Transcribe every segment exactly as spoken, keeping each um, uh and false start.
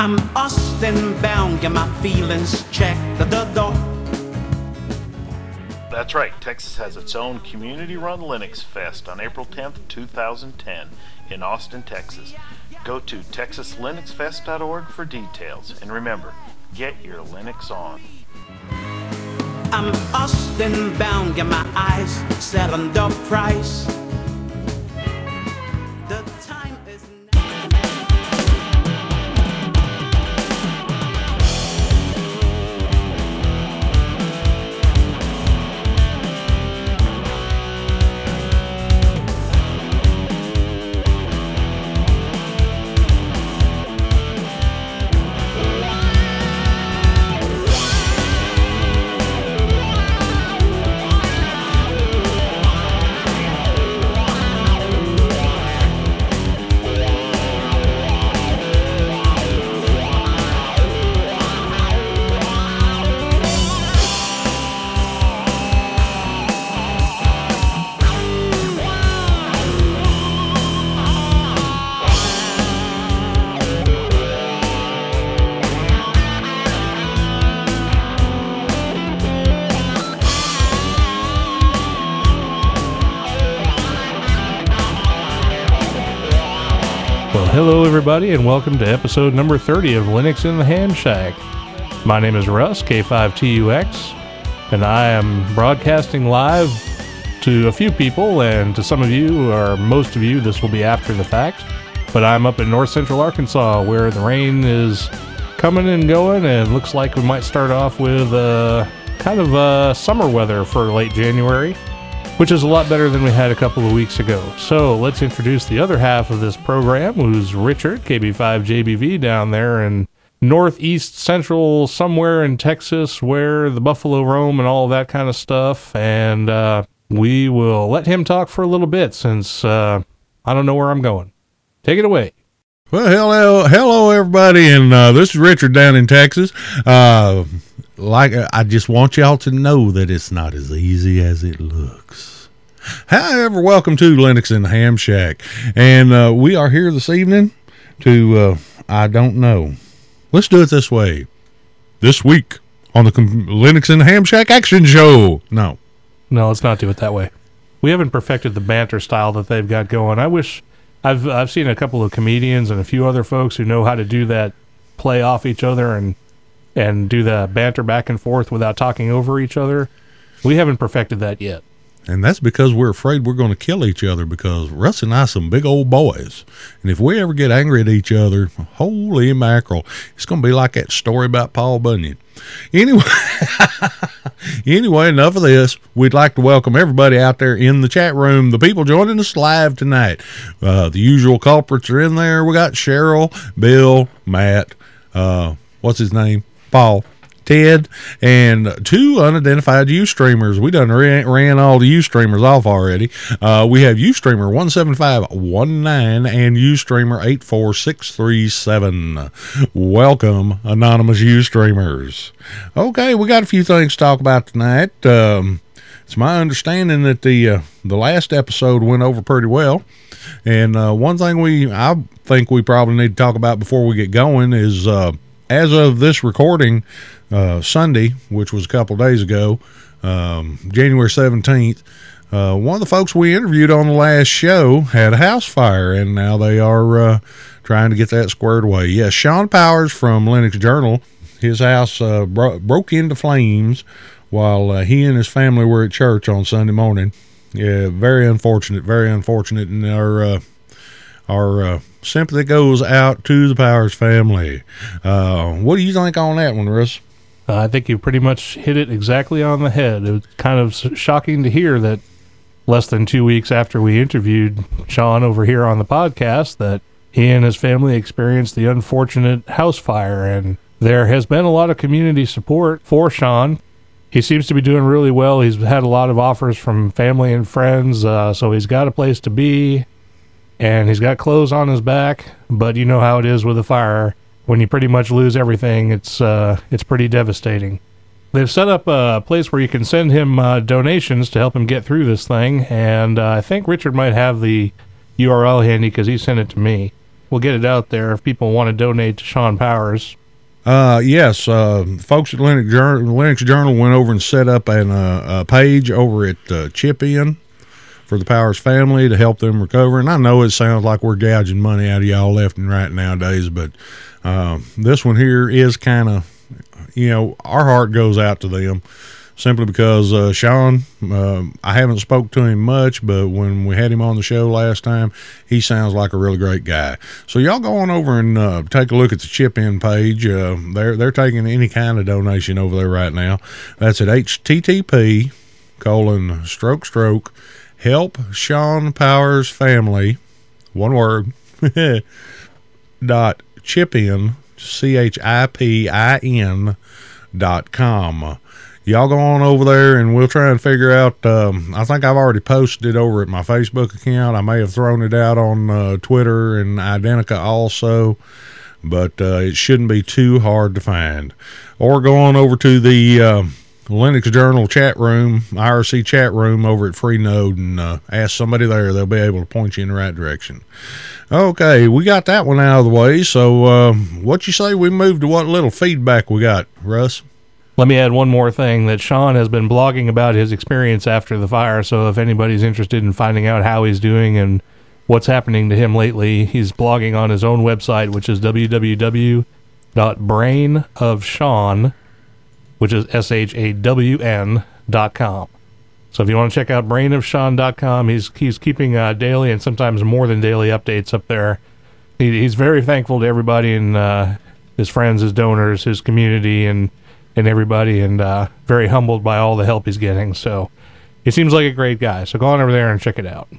I'm Austin bound, get my feelings checked at the door. That's right, Texas has its own community-run Linux Fest on April tenth, two thousand ten in Austin, Texas. Go to texas linux fest dot org for details, and remember, get your Linux on. I'm Austin bound, get my eyes set on the price. The time is now. Hello everybody and welcome to episode number thirty of Linux in the Ham Shack. My name is Russ, K five T U X, and I am broadcasting live to a few people, and to some of you, or most of you, this will be after the fact, but I'm up in north central Arkansas where the rain is coming and going, and looks like we might start off with uh, kind of uh, summer weather for late January, which is a lot better than we had a couple of weeks ago. So let's introduce the other half of this program, who's Richard, K B five J B V, down there in northeast central somewhere in Texas where the buffalo roam and all that kind of stuff. And uh, we will let him talk for a little bit since uh, I don't know where I'm going. Take it away. Well, hello, hello everybody, and uh, this is Richard down in Texas. Uh, like, I just want y'all to know that it's not as easy as it looks. However, welcome to Linux in the Ham Shack, and uh, we are here this evening to, uh, I don't know, let's do it this way. This week on the Com- Linux in the Ham Shack Action Show. No. No, let's not do it that way. We haven't perfected the banter style that they've got going. I wish... I've I've seen a couple of comedians and a few other folks who know how to do that, play off each other and and do the banter back and forth without talking over each other. We haven't perfected that yet. And that's because we're afraid we're going to kill each other, because Russ and I some big old boys. And if we ever get angry at each other, holy mackerel, it's going to be like that story about Paul Bunyan. Anyway, anyway, enough of this. We'd like to welcome everybody out there in the chat room, the people joining us live tonight. Uh, the usual culprits are in there. We got Cheryl, Bill, Matt, uh, what's his name? Paul. Ted, and two unidentified Ustreamers. We done ran, ran all the Ustreamers off already. Uh, we have Ustreamer one seven five one nine and Ustreamer eight four six three seven. Welcome, anonymous Ustreamers. Okay, we got a few things to talk about tonight. Um, it's my understanding that the uh, the last episode went over pretty well, and uh, one thing we I think we probably need to talk about before we get going is uh, as of this recording, uh, Sunday, which was a couple days ago, um, January seventeenth, uh, one of the folks we interviewed on the last show had a house fire, and now they are uh, trying to get that squared away. Yes, Sean Powers from Linux Journal, his house uh, bro- broke into flames while uh, he and his family were at church on Sunday morning. Yeah, very unfortunate, very unfortunate, and our uh, our uh, sympathy goes out to the Powers family. Uh, what do you think on that one, Russ? Uh, I think you pretty much hit it exactly on the head. It was kind of shocking to hear that less than two weeks after we interviewed Sean over here on the podcast, that he and his family experienced the unfortunate house fire, and there has been a lot of community support for Sean. He seems to be doing really well. He's had a lot of offers from family and friends, uh, so he's got a place to be, and he's got clothes on his back, but you know how it is with a fire. When you pretty much lose everything, it's uh, it's pretty devastating. They've set up a place where you can send him uh, donations to help him get through this thing, and uh, I think Richard might have the U R L handy because he sent it to me. we'll get it out there if people want to donate to Sean Powers. Uh, yes, uh, folks at Linux Journal, Linux Journal went over and set up an, uh, a page over at uh, Chip In for the Powers family to help them recover. And I know it sounds like we're gouging money out of y'all left and right nowadays, but uh, this one here is kind of, you know, our heart goes out to them. Simply because uh, Sean, uh, I haven't spoke to him much, but when we had him on the show last time, he sounds like a really great guy. So y'all go on over and uh, take a look at the Chip In page. Uh, they're they're taking any kind of donation over there right now. That's at H T T P colon stroke stroke help Sean Powers family one word dot chipin c h i p i n dot com. Y'all go on over there and we'll try and figure out, um, I think I've already posted it over at my Facebook account. I may have thrown it out on uh, Twitter and Identica also, but uh, it shouldn't be too hard to find. Or go on over to the uh, Linux Journal chat room, I R C chat room over at Freenode, and uh, ask somebody there. They'll be able to point you in the right direction. Okay, we got that one out of the way, so uh, what you say we move to what little feedback we got, Russ? Let me add one more thing, that Sean has been blogging about his experience after the fire, so if anybody's interested in finding out how he's doing and what's happening to him lately, he's blogging on his own website, which is w w w dot brain of sean, which is S H A W N dot com. So if you want to check out brain of sean dot com, he's he's keeping uh, daily and sometimes more than daily updates up there. He, he's very thankful to everybody and uh, his friends, his donors, his community, and and everybody, and uh, very humbled by all the help he's getting. So he seems like a great guy. So go on over there and check it out.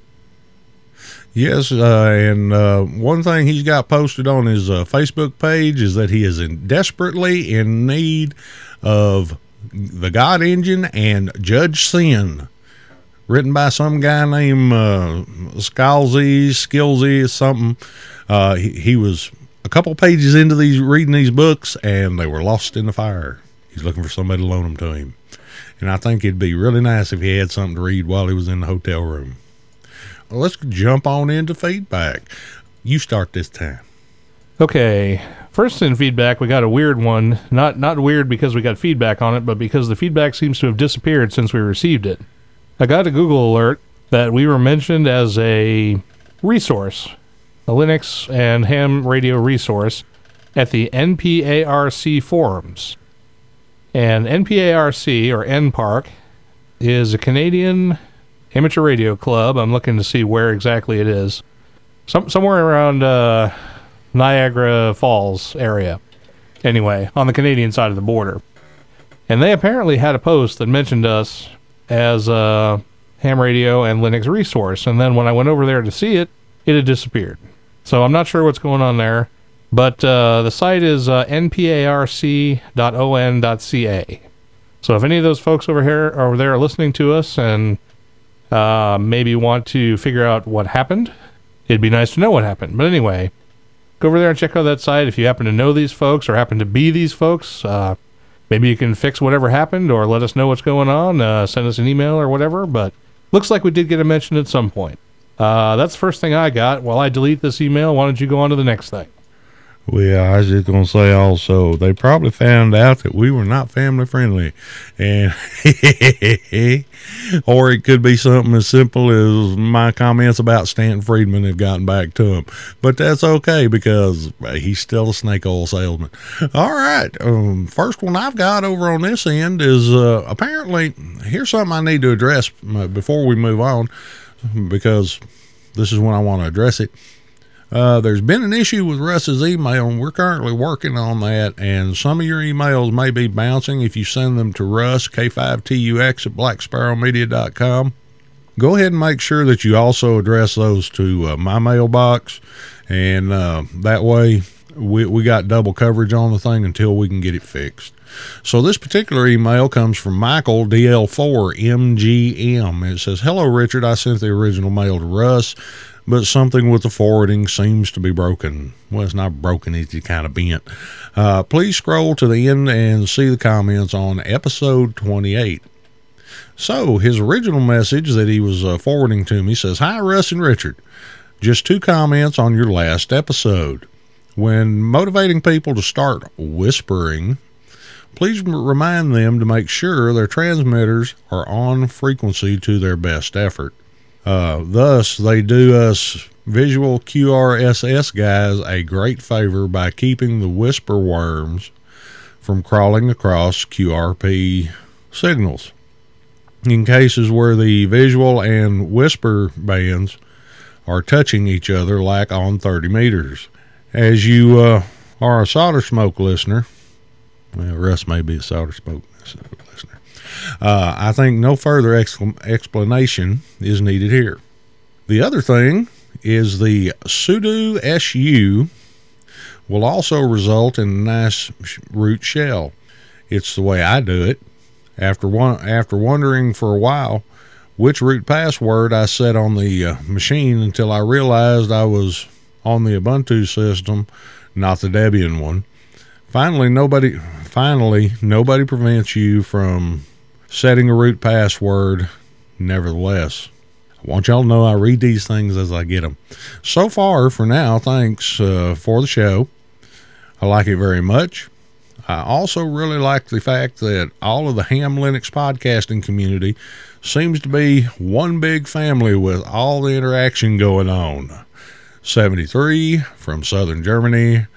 Yes, uh, and uh, one thing he's got posted on his uh, Facebook page is that he is in desperately in need of The God Engine and Judge Sin, written by some guy named uh, Scalzi, Skillsy, something. Uh, he, he was a couple pages into these reading these books, and they were lost in the fire. He's looking for somebody to loan them to him. And I think it'd be really nice if he had something to read while he was in the hotel room. Well, let's jump on into feedback. You start this time. Okay. First in feedback, we got a weird one. Not not weird because we got feedback on it, but because the feedback seems to have disappeared since we received it. I got a Google alert that we were mentioned as a resource, a Linux and ham radio resource, at the N P A R C forums. And N P A R C, or N P A R C, is a Canadian amateur radio club. I'm looking to see where exactly it is. Some, somewhere around uh, Niagara Falls area. Anyway, on the Canadian side of the border. And they apparently had a post that mentioned us as a ham radio and Linux resource. And then when I went over there to see it, it had disappeared. So I'm not sure what's going on there. But uh, the site is uh, n p a r c dot o n dot c a. So if any of those folks over here over there are listening to us and uh, maybe want to figure out what happened, it'd be nice to know what happened. But anyway, go over there and check out that site. If you happen to know these folks or happen to be these folks, uh, maybe you can fix whatever happened or let us know what's going on. Uh, send us an email or whatever. But looks like we did get a mention at some point. Uh, that's the first thing I got. While I delete this email, why don't you go on to the next thing? Well, I was just going to say also, they probably found out that we were not family friendly. And or it could be something as simple as my comments about Stanton Friedman have gotten back to him. But that's okay because he's still a snake oil salesman. All right. Um, first one I've got over on this end is uh, apparently, here's something I need to address before we move on, because this is when I want to address it. Uh, there's been an issue with Russ's email, and we're currently working on that, and some of your emails may be bouncing if you send them to Russ, K five T U X at black sparrow media dot com. Go ahead and make sure that you also address those to uh, my mailbox, and uh, that way we, we got double coverage on the thing until we can get it fixed. So this particular email comes from Michael D L four M G M. It says, "Hello, Richard. I sent the original mail to Russ, but something with the forwarding seems to be broken." Well, it's not broken, it's just kind of bent. Uh, please scroll to the end and see the comments on episode twenty-eight. So his original message that he was uh, forwarding to me says, "Hi, Russ and Richard. Just two comments on your last episode. When motivating people to start whispering, please remind them to make sure their transmitters are on frequency to their best effort. Uh, thus, they do us visual Q R S S guys a great favor by keeping the whisper worms from crawling across Q R P signals. In cases where the visual and whisper bands are touching each other, like on thirty meters. As you uh, are a solder smoke listener, well, Russ may be a solder smoke listener, uh, I think no further excla- explanation is needed here. The other thing is the Pseudo S U will also result in a nice root shell. It's the way I do it. After one, after wondering for a while which root password I set on the uh, machine until I realized I was on the Ubuntu system, not the Debian one. Finally, nobody, finally, nobody prevents you from setting a root password. Nevertheless, I want y'all to know I read these things as I get them. So far, for now, thanks uh, for the show. I like it very much. I also really like the fact that all of the Ham Linux podcasting community seems to be one big family with all the interaction going on. seventy-three from Southern Germany,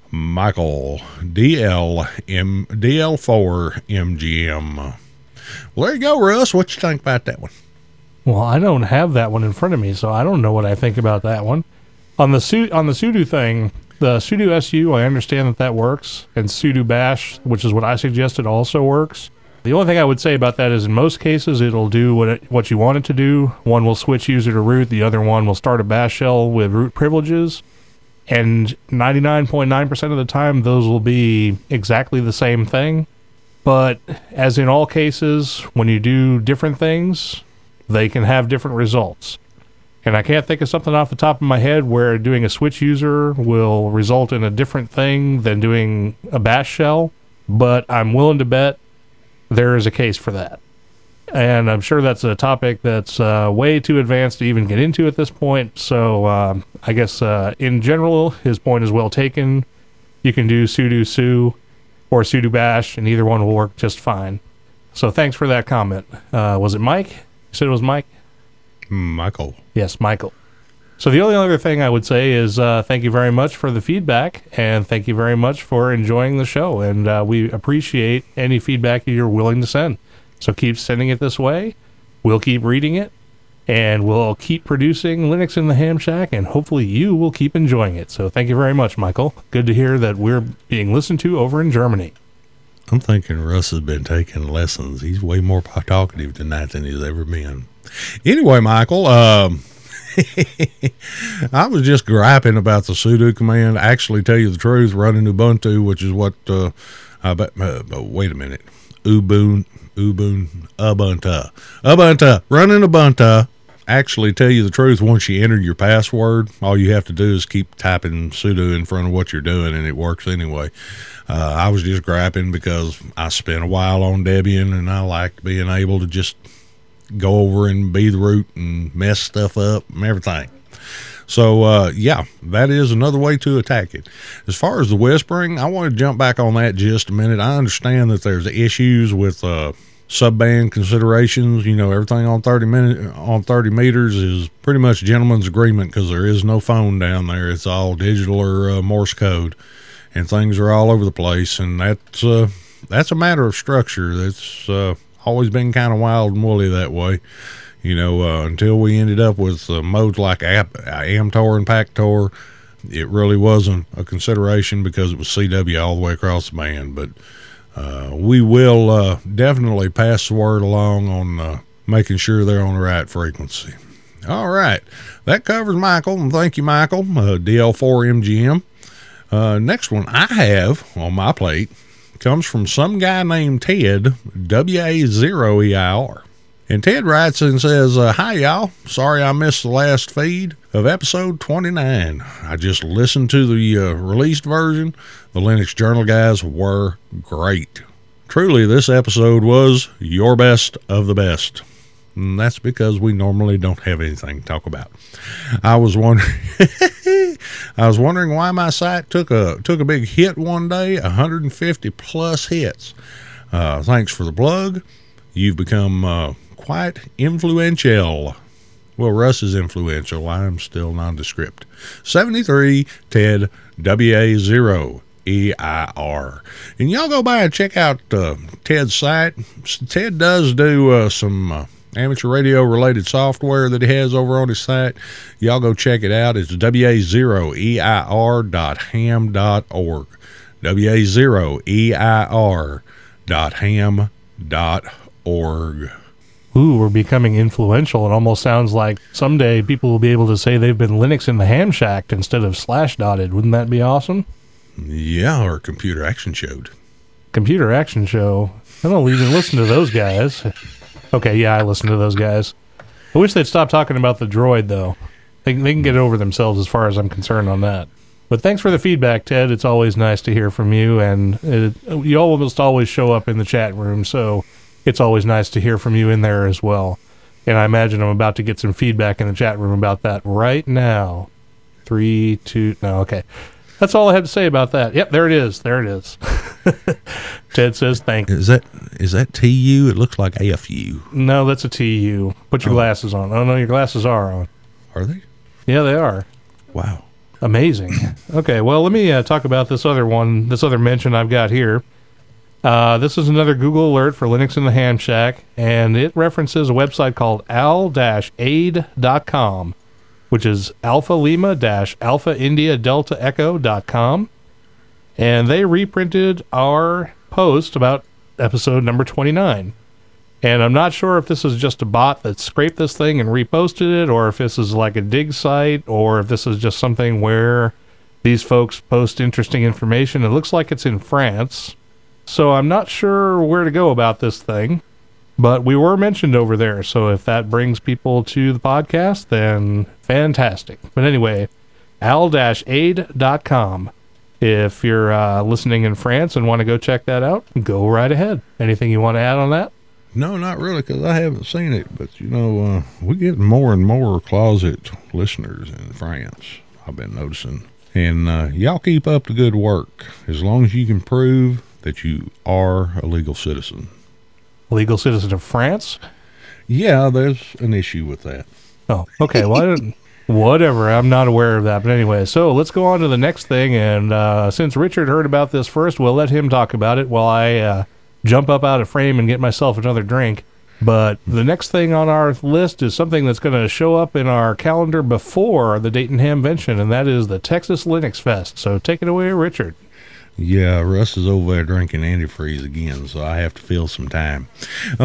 Michael D L M D L four M G M. Well, there you go, Russ. What you think about that one? Well, I don't have that one in front of me, so I don't know what I think about that one. On the su- on the sudo thing, the sudo S U, I understand that that works, and sudo bash, which is what I suggested, also works. The only thing I would say about that is in most cases it'll do what it, what you want it to do. One will switch user to root, the other one will start a bash shell with root privileges, and ninety-nine point nine percent of the time those will be exactly the same thing. But as in all cases, when you do different things, they can have different results. And I can't think of something off the top of my head where doing a switch user will result in a different thing than doing a bash shell, but I'm willing to bet there is a case for that. And I'm sure that's a topic that's uh, way too advanced to even get into at this point. So uh, I guess uh, in general, his point is well taken. You can do sudo su or sudo bash, and either one will work just fine. So thanks for that comment. Uh, was it Mike? You said it was Mike? Michael. Yes, Michael. So the only other thing I would say is uh, thank you very much for the feedback, and thank you very much for enjoying the show. And uh, we appreciate any feedback you're willing to send. So keep sending it this way. We'll keep reading it, and we'll keep producing Linux in the Ham Shack, and hopefully you will keep enjoying it. So thank you very much, Michael. Good to hear that we're being listened to over in Germany. I'm thinking Russ has been taking lessons. He's way more talkative tonight than he's ever been. Anyway, Michael, um, I was just griping about the sudo command. Actually, tell you the truth, running Ubuntu, which is what, uh, I bet, uh, but wait a minute. Ubuntu, Ubuntu, Ubuntu, Ubuntu, running Ubuntu. Actually, tell you the truth, once you enter your password, all you have to do is keep typing sudo in front of what you're doing, and it works anyway. Uh, I was just griping because I spent a while on Debian, and I liked being able to just go over and be the root and mess stuff up and everything. So, uh, yeah, that is another way to attack it. As far as the whispering, I want to jump back on that just a minute. I understand that there's issues with uh, subband considerations. You know, everything on thirty minute, on thirty meters is pretty much gentleman's agreement because there is no phone down there. It's all digital or uh, Morse code, and things are all over the place. And that's, uh, that's a matter of structure. That's uh, always been kind of wild and woolly that way. You know, uh, until we ended up with uh, modes like App, Amtor and Pactor, it really wasn't a consideration because it was C W all the way across the band. But uh, we will uh, definitely pass the word along on uh, making sure they're on the right frequency. All right. That covers Michael, and thank you, Michael, uh, D L four M G M. Uh, next one I have on my plate comes from some guy named Ted, W A zero E I R. And Ted writes and says, uh, hi, y'all. Sorry I missed the last feed of episode twenty-nine. I just listened to the uh, released version. The Linux Journal guys were great. Truly, this episode was your best of the best. And that's because we normally don't have anything to talk about. I was wondering, I was wondering why my site took a took a big hit one day, one hundred fifty plus hits. Uh, thanks for the plug. You've become uh, quite influential. Well, Russ is influential. I'm still nondescript. seventy-three Ted W A zero E I R. And y'all go by and check out uh, Ted's site. Ted does do uh, some uh, amateur radio related software that he has over on his site. Y'all go check it out. It's W A zero E I R dot ham dot org. W A zero E I R dot ham dot org. Ooh, we're becoming influential. It almost sounds like someday people will be able to say they've been Linux in the ham shacked instead of slash dotted. Wouldn't that be awesome? Yeah, or Computer Action Showed. Computer Action Show. I don't even listen to those guys. Okay, yeah, I listen to those guys. I wish they'd stop talking about the droid, though. They, they can get over themselves as far as I'm concerned on that. But thanks for the feedback, Ted. It's always nice to hear from you, and it, you almost always show up in the chat room, so it's always nice to hear from you in there as well. And I imagine I'm about to get some feedback in the chat room about that right now. Three, two, no, okay. That's all I had to say about that. Yep, there it is. There it is. Ted says thank you. Is that is that T U? It looks like A F U. No, that's a T U. Put your oh. glasses on. Oh, no, your glasses are on. Are they? Yeah, they are. Wow. Amazing. Okay, well, let me uh, talk about this other one, this other mention I've got here. Uh, this is another Google alert for Linux in the Ham Shack, and it references a website called al aid dot com, which is Alpha Lima Alpha India Delta Echo dot com. And they reprinted our post about episode number twenty-nine. And I'm not sure if this is just a bot that scraped this thing and reposted it, or if this is like a dig site, or if this is just something where these folks post interesting information. It looks like it's in France. So I'm not sure where to go about this thing, but we were mentioned over there. So if that brings people to the podcast, then fantastic. But anyway, al aid dot com. If you're uh, listening in France and want to go check that out, go right ahead. Anything you want to add on that? No, not really, because I haven't seen it. But, you know, uh, we get more and more closet listeners in France, I've been noticing. And uh, y'all keep up the good work, as long as you can prove that you are a legal citizen. Legal citizen of France? Yeah, there's an issue with that. Oh, okay. Well, I didn't, whatever. I'm not aware of that. But anyway, so let's go on to the next thing. And uh, since Richard heard about this first, we'll let him talk about it while I uh, jump up out of frame and get myself another drink. But the next thing on our list is something that's going to show up in our calendar before the Dayton Hamvention, and that is the Texas Linux Fest. So take it away, Richard. Yeah, Russ is over there drinking antifreeze again, so I have to fill some time. All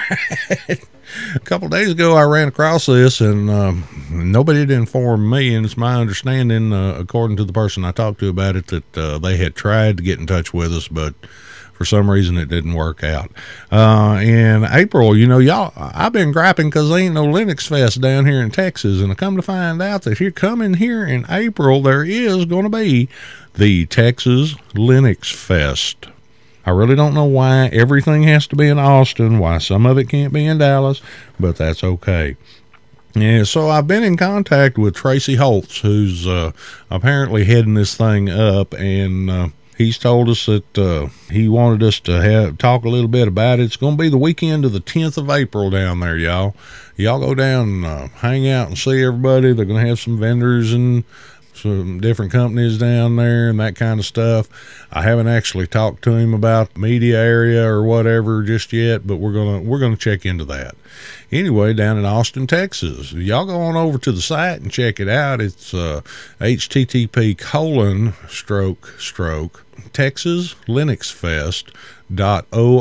right. A couple of days ago, I ran across this, and um, nobody had informed me, and it's my understanding, uh, according to the person I talked to about it, that uh, they had tried to get in touch with us, but for some reason it didn't work out. Uh, in April, you know, y'all, I've been griping because there ain't no Linux Fest down here in Texas, and I come to find out that here coming here in April, there is going to be the Texas Linux Fest. I really don't know why everything has to be in Austin, why some of it can't be in Dallas, but that's okay. Yeah, so I've been in contact with Tracy Holtz, who's uh, apparently heading this thing up, and uh, he's told us that uh, he wanted us to have talk a little bit about it. It's going to be the weekend of the tenth of April down there, y'all. Y'all go down and uh, hang out and see everybody. They're going to have some vendors and some different companies down there and that kind of stuff. I haven't actually talked to him about media area or whatever just yet, but we're gonna we're gonna check into that. Anyway, down in Austin, Texas, y'all go on over to the site and check it out. It's uh, H T T P colon stroke stroke Texas Linux Fest dot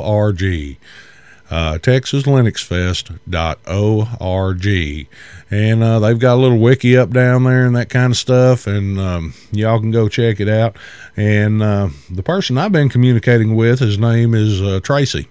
org. Uh, Texas Linux Fest dot org, and uh, they've got a little wiki up down there and that kind of stuff, and um, y'all can go check it out. And uh, the person I've been communicating with, his name is uh, Tracy,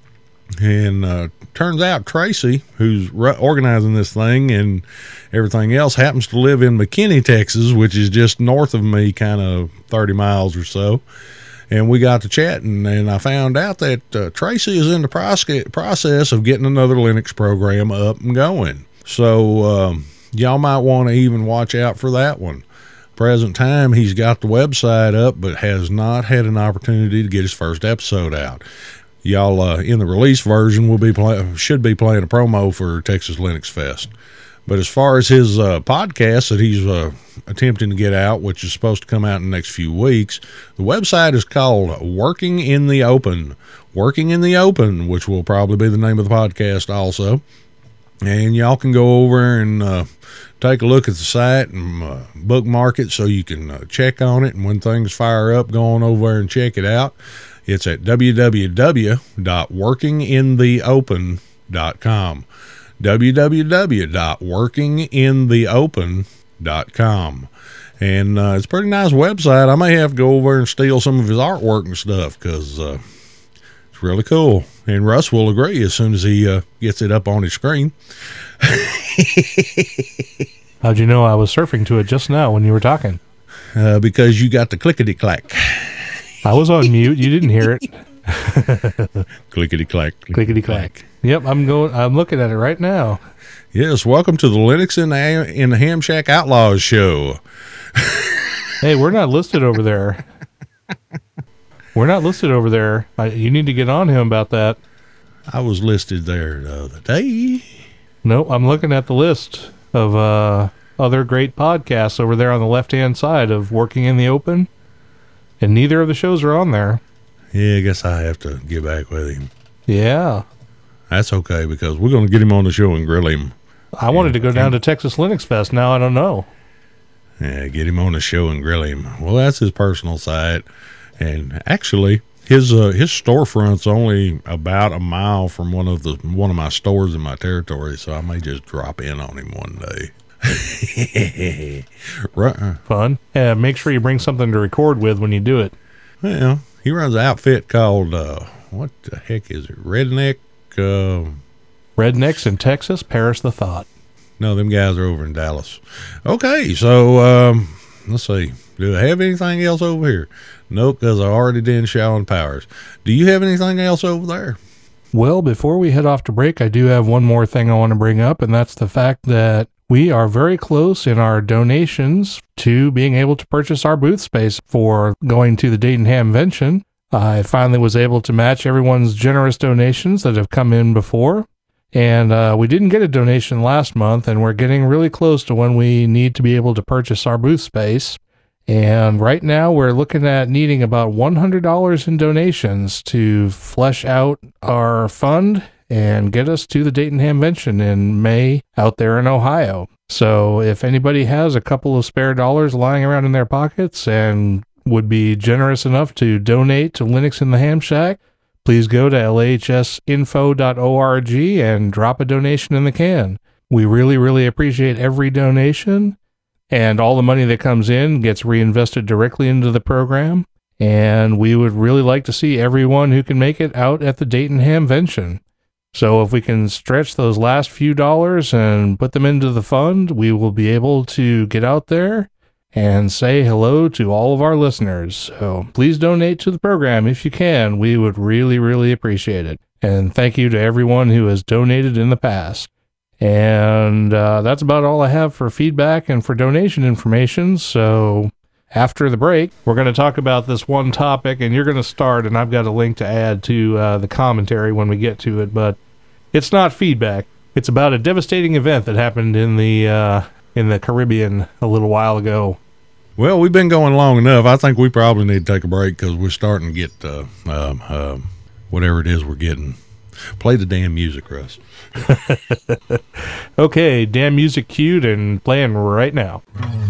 and uh, turns out Tracy, who's re- organizing this thing and everything else, happens to live in McKinney, Texas, which is just north of me, kind of thirty miles or so. and we got to chatting, and I found out that uh, Tracy is in the proce- process of getting another Linux program up and going. So um, y'all might want to even watch out for that one. Present time, he's got the website up, but has not had an opportunity to get his first episode out. Y'all, uh, in the release version, will be play- should be playing a promo for Texas Linux Fest. But as far as his uh, podcast that he's uh, attempting to get out, which is supposed to come out in the next few weeks, the website is called Working in the Open. Working in the Open, which will probably be the name of the podcast also. And y'all can go over and uh, take a look at the site and uh, bookmark it so you can uh, check on it. And when things fire up, go on over there and check it out. It's at w w w dot working in the open dot com. w w w dot working in the open dot com. And uh, it's a pretty nice website. I may have to go over and steal some of his artwork and stuff because uh, it's really cool. And Russ will agree as soon as he uh, gets it up on his screen. How'd you know I was surfing to it just now when you were talking? Uh, because you got the clickety-clack. I was on mute. You didn't hear it. Clickety-clack. Clickety-clack. Yep, I'm going. I'm looking at it right now. Yes, welcome to the Linux in the, in the Ham Shack Outlaws show. Hey, we're not listed over there. We're not listed over there. I, you need to get on him about that. I was listed there the other day. No, I'm looking at the list of uh, other great podcasts over there on the left-hand side of Working in the Open, and neither of the shows are on there. Yeah, I guess I have to get back with him. Yeah. That's okay, because we're going to get him on the show and grill him. I wanted to go down to Texas Linux Fest. Now I don't know. Yeah, get him on the show and grill him. Well, that's his personal site. And actually, his uh, his storefront's only about a mile from one of the one of my stores in my territory, so I may just drop in on him one day. Right. Fun. Yeah, make sure you bring something to record with when you do it. Well, he runs an outfit called, uh, what the heck is it? Redneck? Uh, Rednecks in Texas, perish the thought. No, them guys are over in Dallas. Okay, so um, let's see. Do I have anything else over here? Nope, because I already did Shaw Powers. Do you have anything else over there? Well, before we head off to break, I do have one more thing I want to bring up, and that's the fact that we are very close in our donations to being able to purchase our booth space for going to the Dayton Hamvention. I finally was able to match everyone's generous donations that have come in before. And uh, we didn't get a donation last month, and we're getting really close to when we need to be able to purchase our booth space. And right now we're looking at needing about one hundred dollars in donations to flesh out our fund and get us to the Dayton Hamvention in May out there in Ohio. So if anybody has a couple of spare dollars lying around in their pockets and would be generous enough to donate to Linux in the Ham Shack, please go to L H S info dot org and drop a donation in the can. We really, really appreciate every donation, and all the money that comes in gets reinvested directly into the program, and we would really like to see everyone who can make it out at the Dayton Hamvention. So if we can stretch those last few dollars and put them into the fund, we will be able to get out there and say hello to all of our listeners. So please donate to the program if you can. We would really, really appreciate it. And thank you to everyone who has donated in the past. And uh, that's about all I have for feedback and for donation information. So after the break, we're going to talk about this one topic, and you're going to start, and I've got a link to add to uh, the commentary when we get to it. But it's not feedback. It's about a devastating event that happened in the uh, in the Caribbean a little while ago. Well, we've been going long enough. I think we probably need to take a break because we're starting to get uh, um, uh, whatever it is we're getting. Play the damn music, Russ. Okay, damn music cued and playing right now.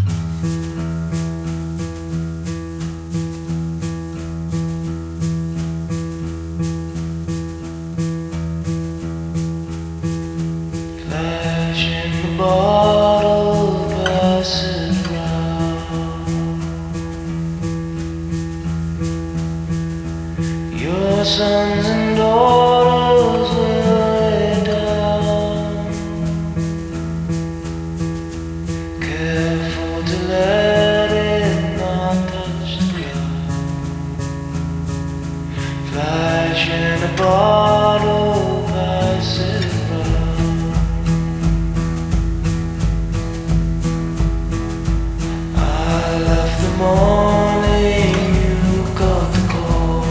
Flash in the bottle, pass it round. Your sons and daughters will lay down. Careful to let it not touch the ground. morning you got the call.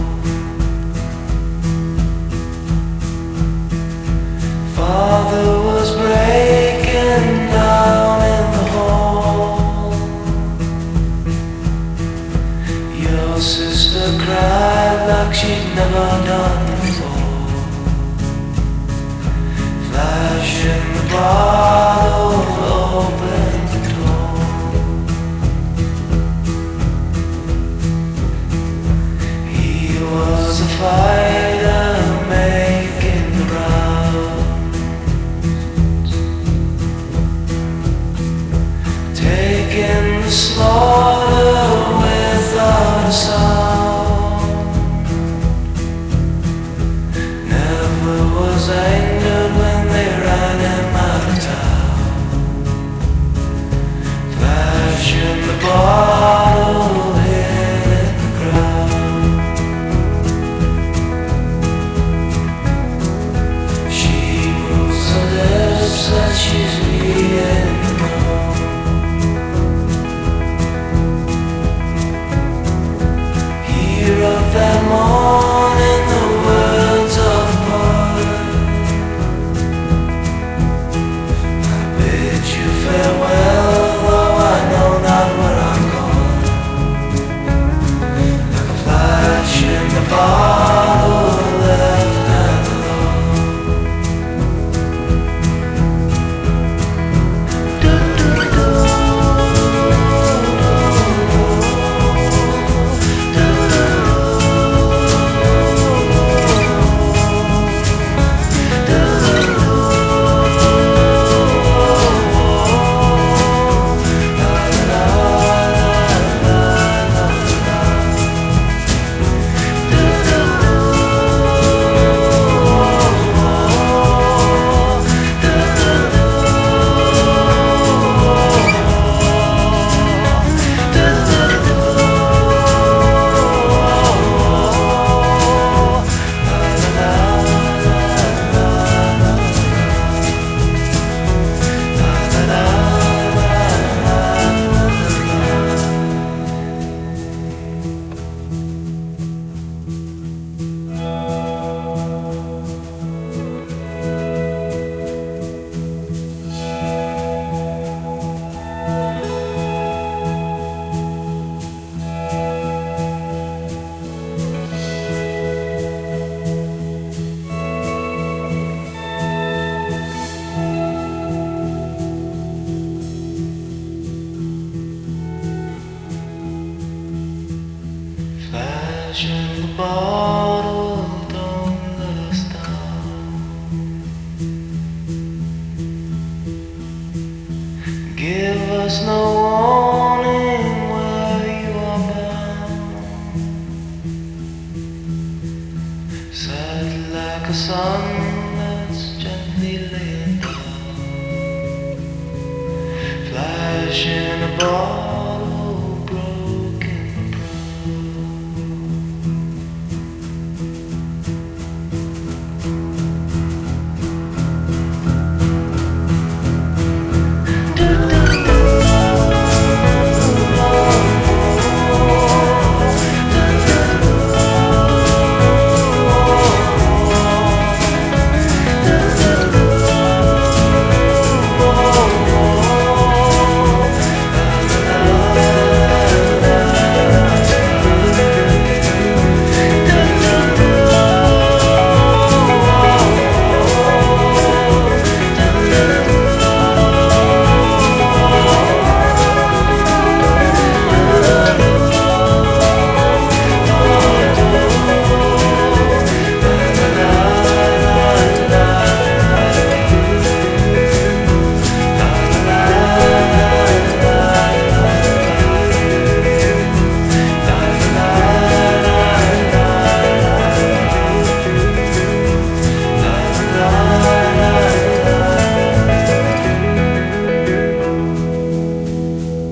Father was breaking down in the hall. Your sister cried like she'd never done before. Flashing the bottle, open the door. He was a fighter making the rounds, taking the slaughter without a sound. Never was angered when they ran him out of town. Flashing the bottle, hitting the ground. She moves her lips like she's reading the moon. He wrote that morning the words of poem. I bid you farewell, though I know not where I'm going. Like a flash in the bottle, left and alone. Flash in the bottle, don't let us down. Give us no warning where you are bound. Set like a sun that's gently laying down. Flash in a bottle, broken proud.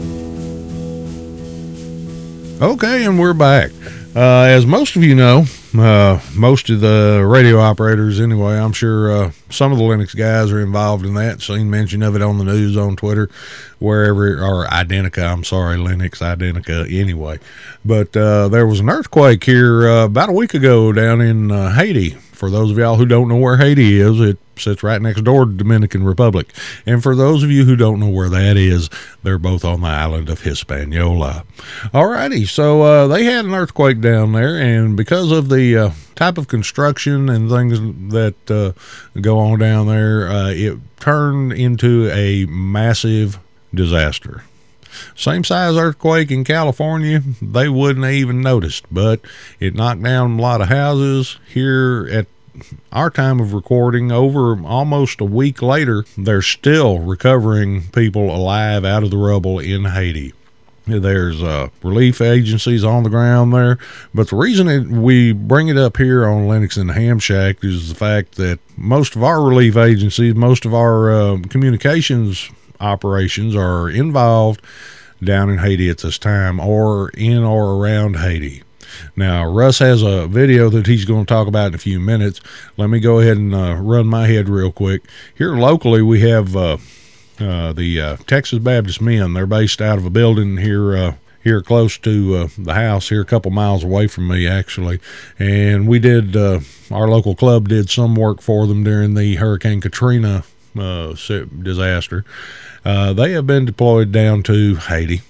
Okay, and we're back. Uh, as most of you know, uh, most of the radio operators anyway. I'm sure uh, some of the Linux guys are involved in that. Seen mention of it on the news, on Twitter, wherever, or Identica, I'm sorry, Linux Identica anyway. But uh, there was an earthquake here uh, about a week ago down in uh, Haiti. For those of y'all who don't know where Haiti is, it sits right next door to Dominican Republic. And for those of you who don't know where that is, they're both on the island of Hispaniola. Alrighty, so uh, they had an earthquake down there, and because of the uh, type of construction and things that uh, go on down there, uh, it turned into a massive disaster. Same size earthquake in California, they wouldn't have even noticed, but it knocked down a lot of houses. Here at our time of recording, over almost a week later, they're still recovering people alive out of the rubble in Haiti. There's uh, relief agencies on the ground there, but the reason it, we bring it up here on Linux in the Ham Shack is the fact that most of our relief agencies, most of our uh, communications operations are involved down in Haiti at this time, or in or around Haiti. Now, Russ has a video that he's going to talk about in a few minutes. Let me go ahead and uh, run my head real quick. Here locally, we have uh, uh, the uh, Texas Baptist Men. They're based out of a building here uh, here close to uh, the house, here a couple miles away from me, actually. And we did, uh, our local club did some work for them during the Hurricane Katrina uh, disaster. Uh, they have been deployed down to Haiti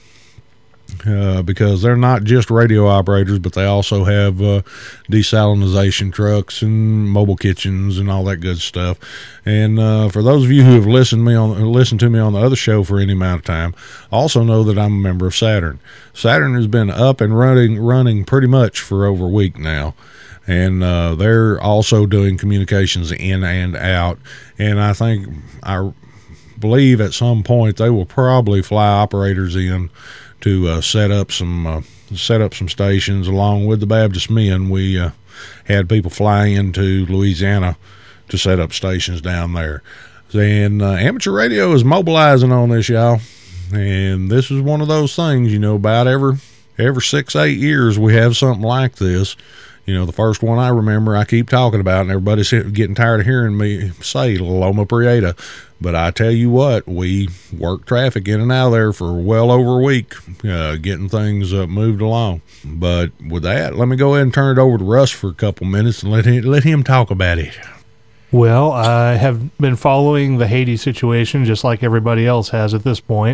uh, because they're not just radio operators, but they also have uh, desalinization trucks and mobile kitchens and all that good stuff. And uh, for those of you who have listened me on listened to me on the other show for any amount of time, also know that I'm a member of Saturn. Saturn has been up and running running pretty much for over a week now. And uh, they're also doing communications in and out. And I think I believe at some point they will probably fly operators in to uh, set up some uh, set up some stations along with the Baptist Men. We uh, had people fly into Louisiana to set up stations down there. And uh, amateur radio is mobilizing on this, y'all. And this is one of those things, you know, about every every six eight years we have something like this. You know, the first one I remember I keep talking about, and everybody's getting tired of hearing me say Loma Prieta. But I tell you what, we worked traffic in and out of there for well over a week, uh, getting things uh, moved along. But with that, let me go ahead and turn it over to Russ for a couple minutes and let him, let him talk about it. Well, I have been following the Haiti situation just like everybody else has at this point.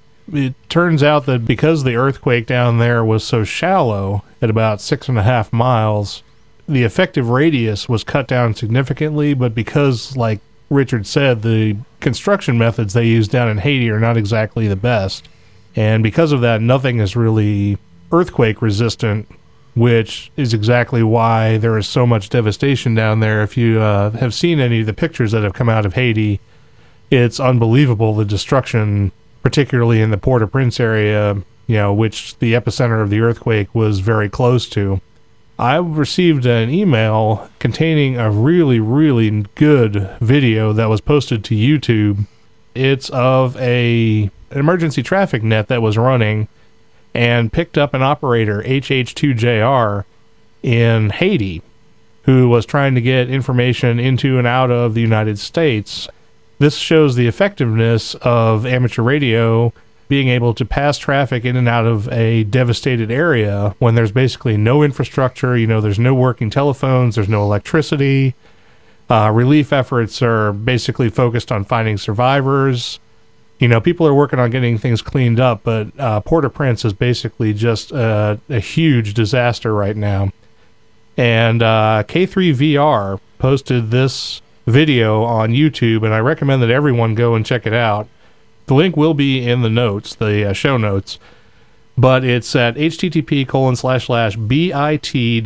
It turns out that because the earthquake down there was so shallow, at about six and a half miles, the effective radius was cut down significantly, but because, like Richard said, the construction methods they use down in Haiti are not exactly the best. And because of that, nothing is really earthquake resistant, which is exactly why there is so much devastation down there. If you uh, have seen any of the pictures that have come out of Haiti, it's unbelievable, the destruction, particularly in the Port-au-Prince area, you know, which the epicenter of the earthquake was very close to. I received an email containing a really, really good video that was posted to YouTube. It's of a an emergency traffic net that was running and picked up an operator, H H two J R, in Haiti, who was trying to get information into and out of the United States. This shows the effectiveness of amateur radio being able to pass traffic in and out of a devastated area when there's basically no infrastructure. You know, there's no working telephones, there's no electricity. Uh, relief efforts are basically focused on finding survivors. You know, people are working on getting things cleaned up, but uh, Port-au-Prince is basically just a, a huge disaster right now. And uh, K three V R posted this video on YouTube, and I recommend that everyone go and check it out. The link will be in the notes, the uh, show notes, but it's at http colon slash slash bit.ly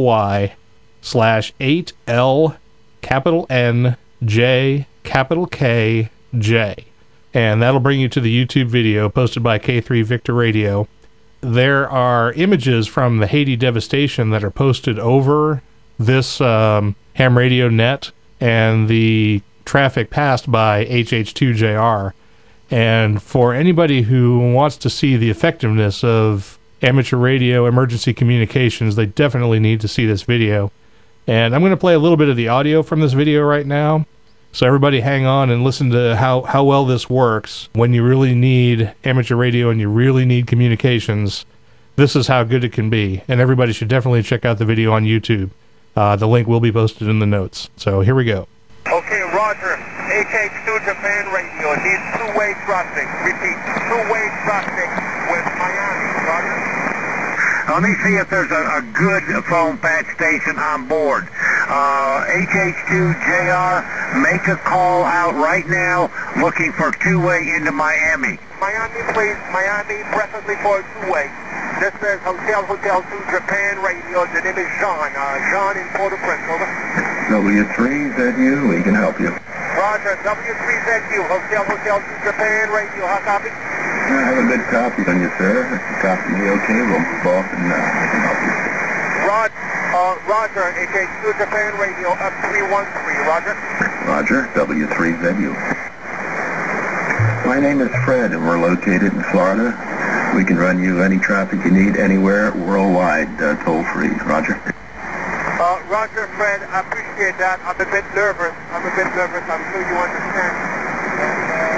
slash 8L capital N J capital K J. And that'll bring you to the YouTube video posted by K three Victor Radio. There are images from the Haiti devastation that are posted over this um, ham radio net and the traffic passed by H H two J R. And for anybody who wants to see the effectiveness of amateur radio, emergency communications, they definitely need to see this video. And I'm going to play a little bit of the audio from this video right now. So everybody hang on and listen to how, how well this works. When you really need amateur radio and you really need communications, this is how good it can be. And everybody should definitely check out the video on YouTube. Uh, the link will be posted in the notes. So here we go. Okay, Roger. H H two Japan Radio needs two-way traffic. Repeat, two-way traffic with Miami. Roger. Let me see if there's a, a good phone patch station on board. Uh, H H two J R, make a call out right now looking for two-way into Miami. Miami, please. Miami, preferably for two-way. This is Hotel Hotel two Japan Radio. The name is Jean. Uh, Jean in Port-au-Prince. Over. W three Z U, we can help you. Roger. W three Z U. Hotel Hotel two Japan Radio. How copy? I have a good copy on you, sir. If you copy me okay, we'll move off and uh, I can help you. Rod, uh, Roger. H H two Japan Radio up three one three. Roger. Roger. W three Z U. My name is Fred, and we're located in Florida. We can run you any traffic you need anywhere, worldwide, uh, toll-free. Roger. Uh, Roger, Fred, I appreciate that. I'm a bit nervous. I'm a bit nervous. I'm sure you understand. And,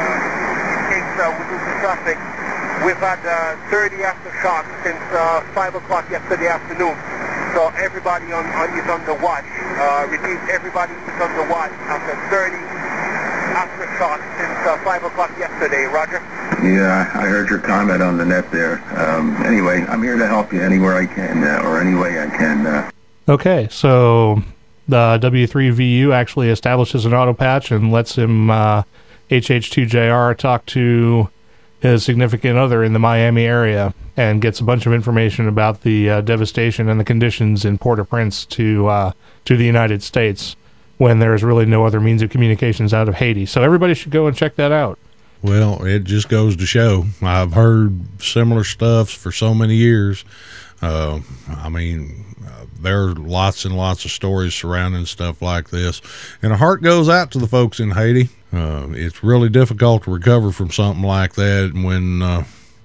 uh, in case uh, we lose the traffic, we've had uh, thirty aftershocks since uh, five o'clock yesterday afternoon. So everybody on, on is on the watch. Uh, repeat, everybody is on the watch after thirty aftershocks since uh, five o'clock yesterday. Roger? Yeah, I heard your comment on the net there. Um, anyway, I'm here to help you anywhere I can, uh, or any way I can. Uh. Okay, so the W three V U actually establishes an auto patch and lets him, uh, H H two J R, talk to his significant other in the Miami area and gets a bunch of information about the uh, devastation and the conditions in Port-au-Prince to, uh, to the United States when there's really no other means of communications out of Haiti. So everybody should go and check that out. Well, it just goes to show. I've heard similar stuff for so many years. Uh, I mean, uh, there are lots and lots of stories surrounding stuff like this. And a heart goes out to the folks in Haiti. Uh, it's really difficult to recover from something like that when uh,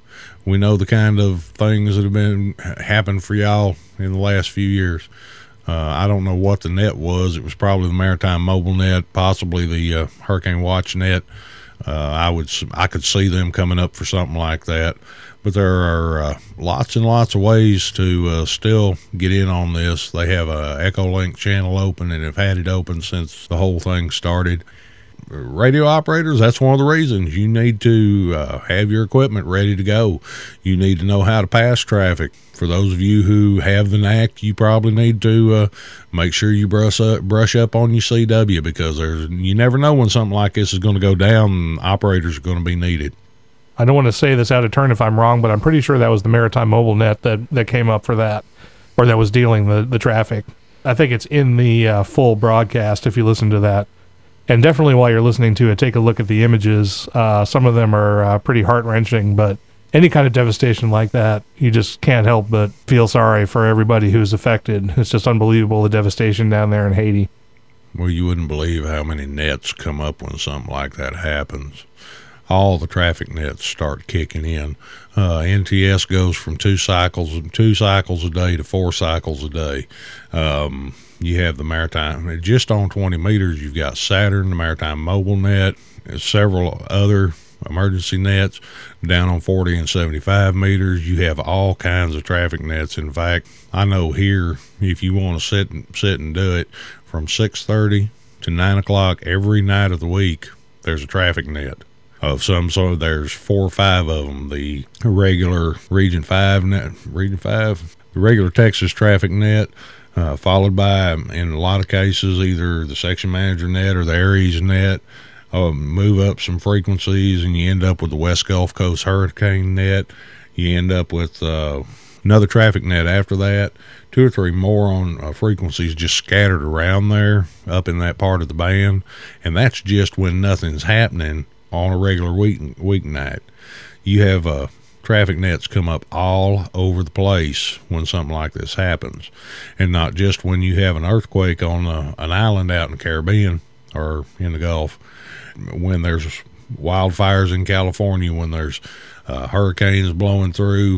we know the kind of things that have been happened for y'all in the last few years. Uh, I don't know what the net was. It was probably the Maritime Mobile Net, possibly the uh, Hurricane Watch Net. Uh, I would, I could see them coming up for something like that, but there are uh, lots and lots of ways to uh, still get in on this. They have a Echolink channel open and have had it open since the whole thing started. Radio operators, that's one of the reasons you need to uh, have your equipment ready to go. You need to know how to pass traffic. For those of you who have the knack, you probably need to uh, make sure you brush up, brush up on your C W, because there's, you never know when something like this is going to go down and operators are going to be needed. I don't want to say this out of turn if I'm wrong, but I'm pretty sure that was the Maritime Mobile Net that, that came up for that, or that was dealing the, the traffic. I think it's in the uh, full broadcast if you listen to that. And definitely while you're listening to it, take a look at the images. Uh, some of them are uh, pretty heart-wrenching, but any kind of devastation like that, you just can't help but feel sorry for everybody who's affected. It's just unbelievable, the devastation down there in Haiti. Well, you wouldn't believe how many nets come up when something like that happens. All the traffic nets start kicking in. Uh, N T S goes from two cycles, two cycles a day to four cycles a day. Um, you have the Maritime, just on twenty meters, you've got Saturn, the Maritime Mobile Net, and several other emergency nets. Down on forty and seventy-five meters, you have all kinds of traffic nets. In fact, I know here, if you want to sit and, sit and do it, from six thirty to nine o'clock every night of the week, there's a traffic net of some sort. There's four or five of them. The regular Region five net, Region five, the regular Texas traffic net, uh, followed by, in a lot of cases, either the section manager net or the Aries net. Uh, move up some frequencies and you end up with the West Gulf Coast Hurricane Net. You end up with uh, another traffic net after that, two or three more on uh, frequencies just scattered around there up in that part of the band. And that's just when nothing's happening on a regular week weeknight. You have uh, traffic nets come up all over the place when something like this happens, and not just when you have an earthquake on a, an island out in the Caribbean or in the Gulf. When there's wildfires in California, when there's uh, hurricanes blowing through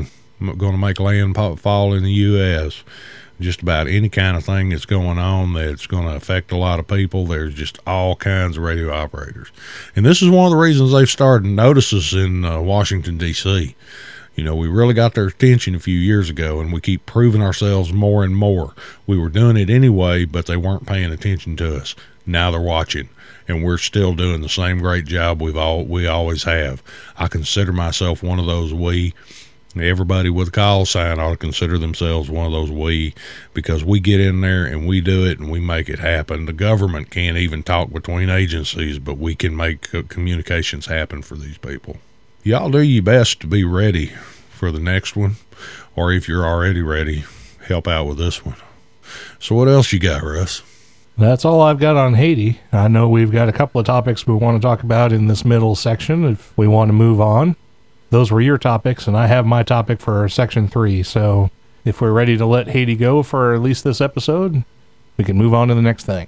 going to make landfall in the U S, just about any kind of thing that's going on that's going to affect a lot of people. There's just all kinds of radio operators. And this is one of the reasons they've started notices in uh, Washington, D C You know, we really got their attention a few years ago, and we keep proving ourselves more and more. We were doing it anyway, but they weren't paying attention to us. Now they're watching, and we're still doing the same great job we've all we always have. I consider myself one of those we. Everybody with a call sign ought to consider themselves one of those we, because we get in there and we do it and we make it happen. The government can't even talk between agencies, but we can make communications happen for these people. Y'all do your best to be ready for the next one, or if you're already ready, help out with this one. So what else you got, Russ? That's all I've got on Haiti. I know we've got a couple of topics we want to talk about in this middle section if we want to move on. Those were your topics, and I have my topic for section three. So if we're ready to let Haiti go for at least this episode, we can move on to the next thing.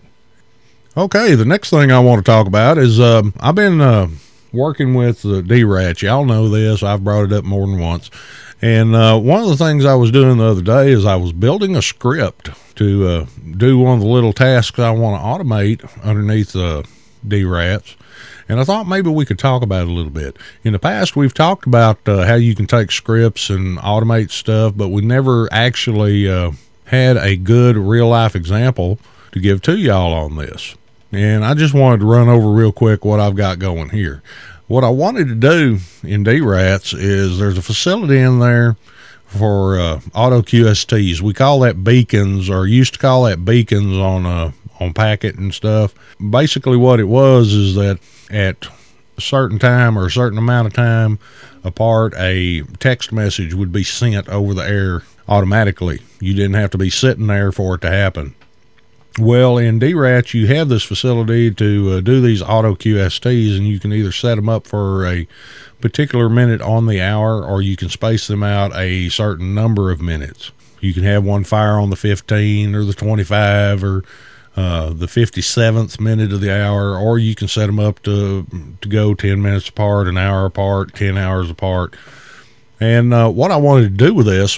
Okay, the next thing I want to talk about is um, I've been uh, working with the D RATS. Y'all know this. I've brought it up more than once. And uh, one of the things I was doing the other day is I was building a script to uh, do one of the little tasks I want to automate underneath the D RATS. And I thought maybe we could talk about it a little bit. In the past, we've talked about uh, how you can take scripts and automate stuff, but we never actually uh, had a good real-life example to give to y'all on this. And I just wanted to run over real quick what I've got going here. What I wanted to do in D RATS is there's a facility in there for uh, auto Q S Ts. We call that beacons, or used to call that beacons on uh, on packet and stuff. Basically what it was is that at a certain time or a certain amount of time apart, a text message would be sent over the air automatically. You didn't have to be sitting there for it to happen. Well, in D RATS, you have this facility to uh, do these auto Q S Ts, and you can either set them up for a particular minute on the hour, or you can space them out a certain number of minutes. You can have one fire on the fifteen or the twenty-five or uh, the fifty-seventh minute of the hour, or you can set them up to to go ten minutes apart, an hour apart, ten hours apart. And uh, what I wanted to do with this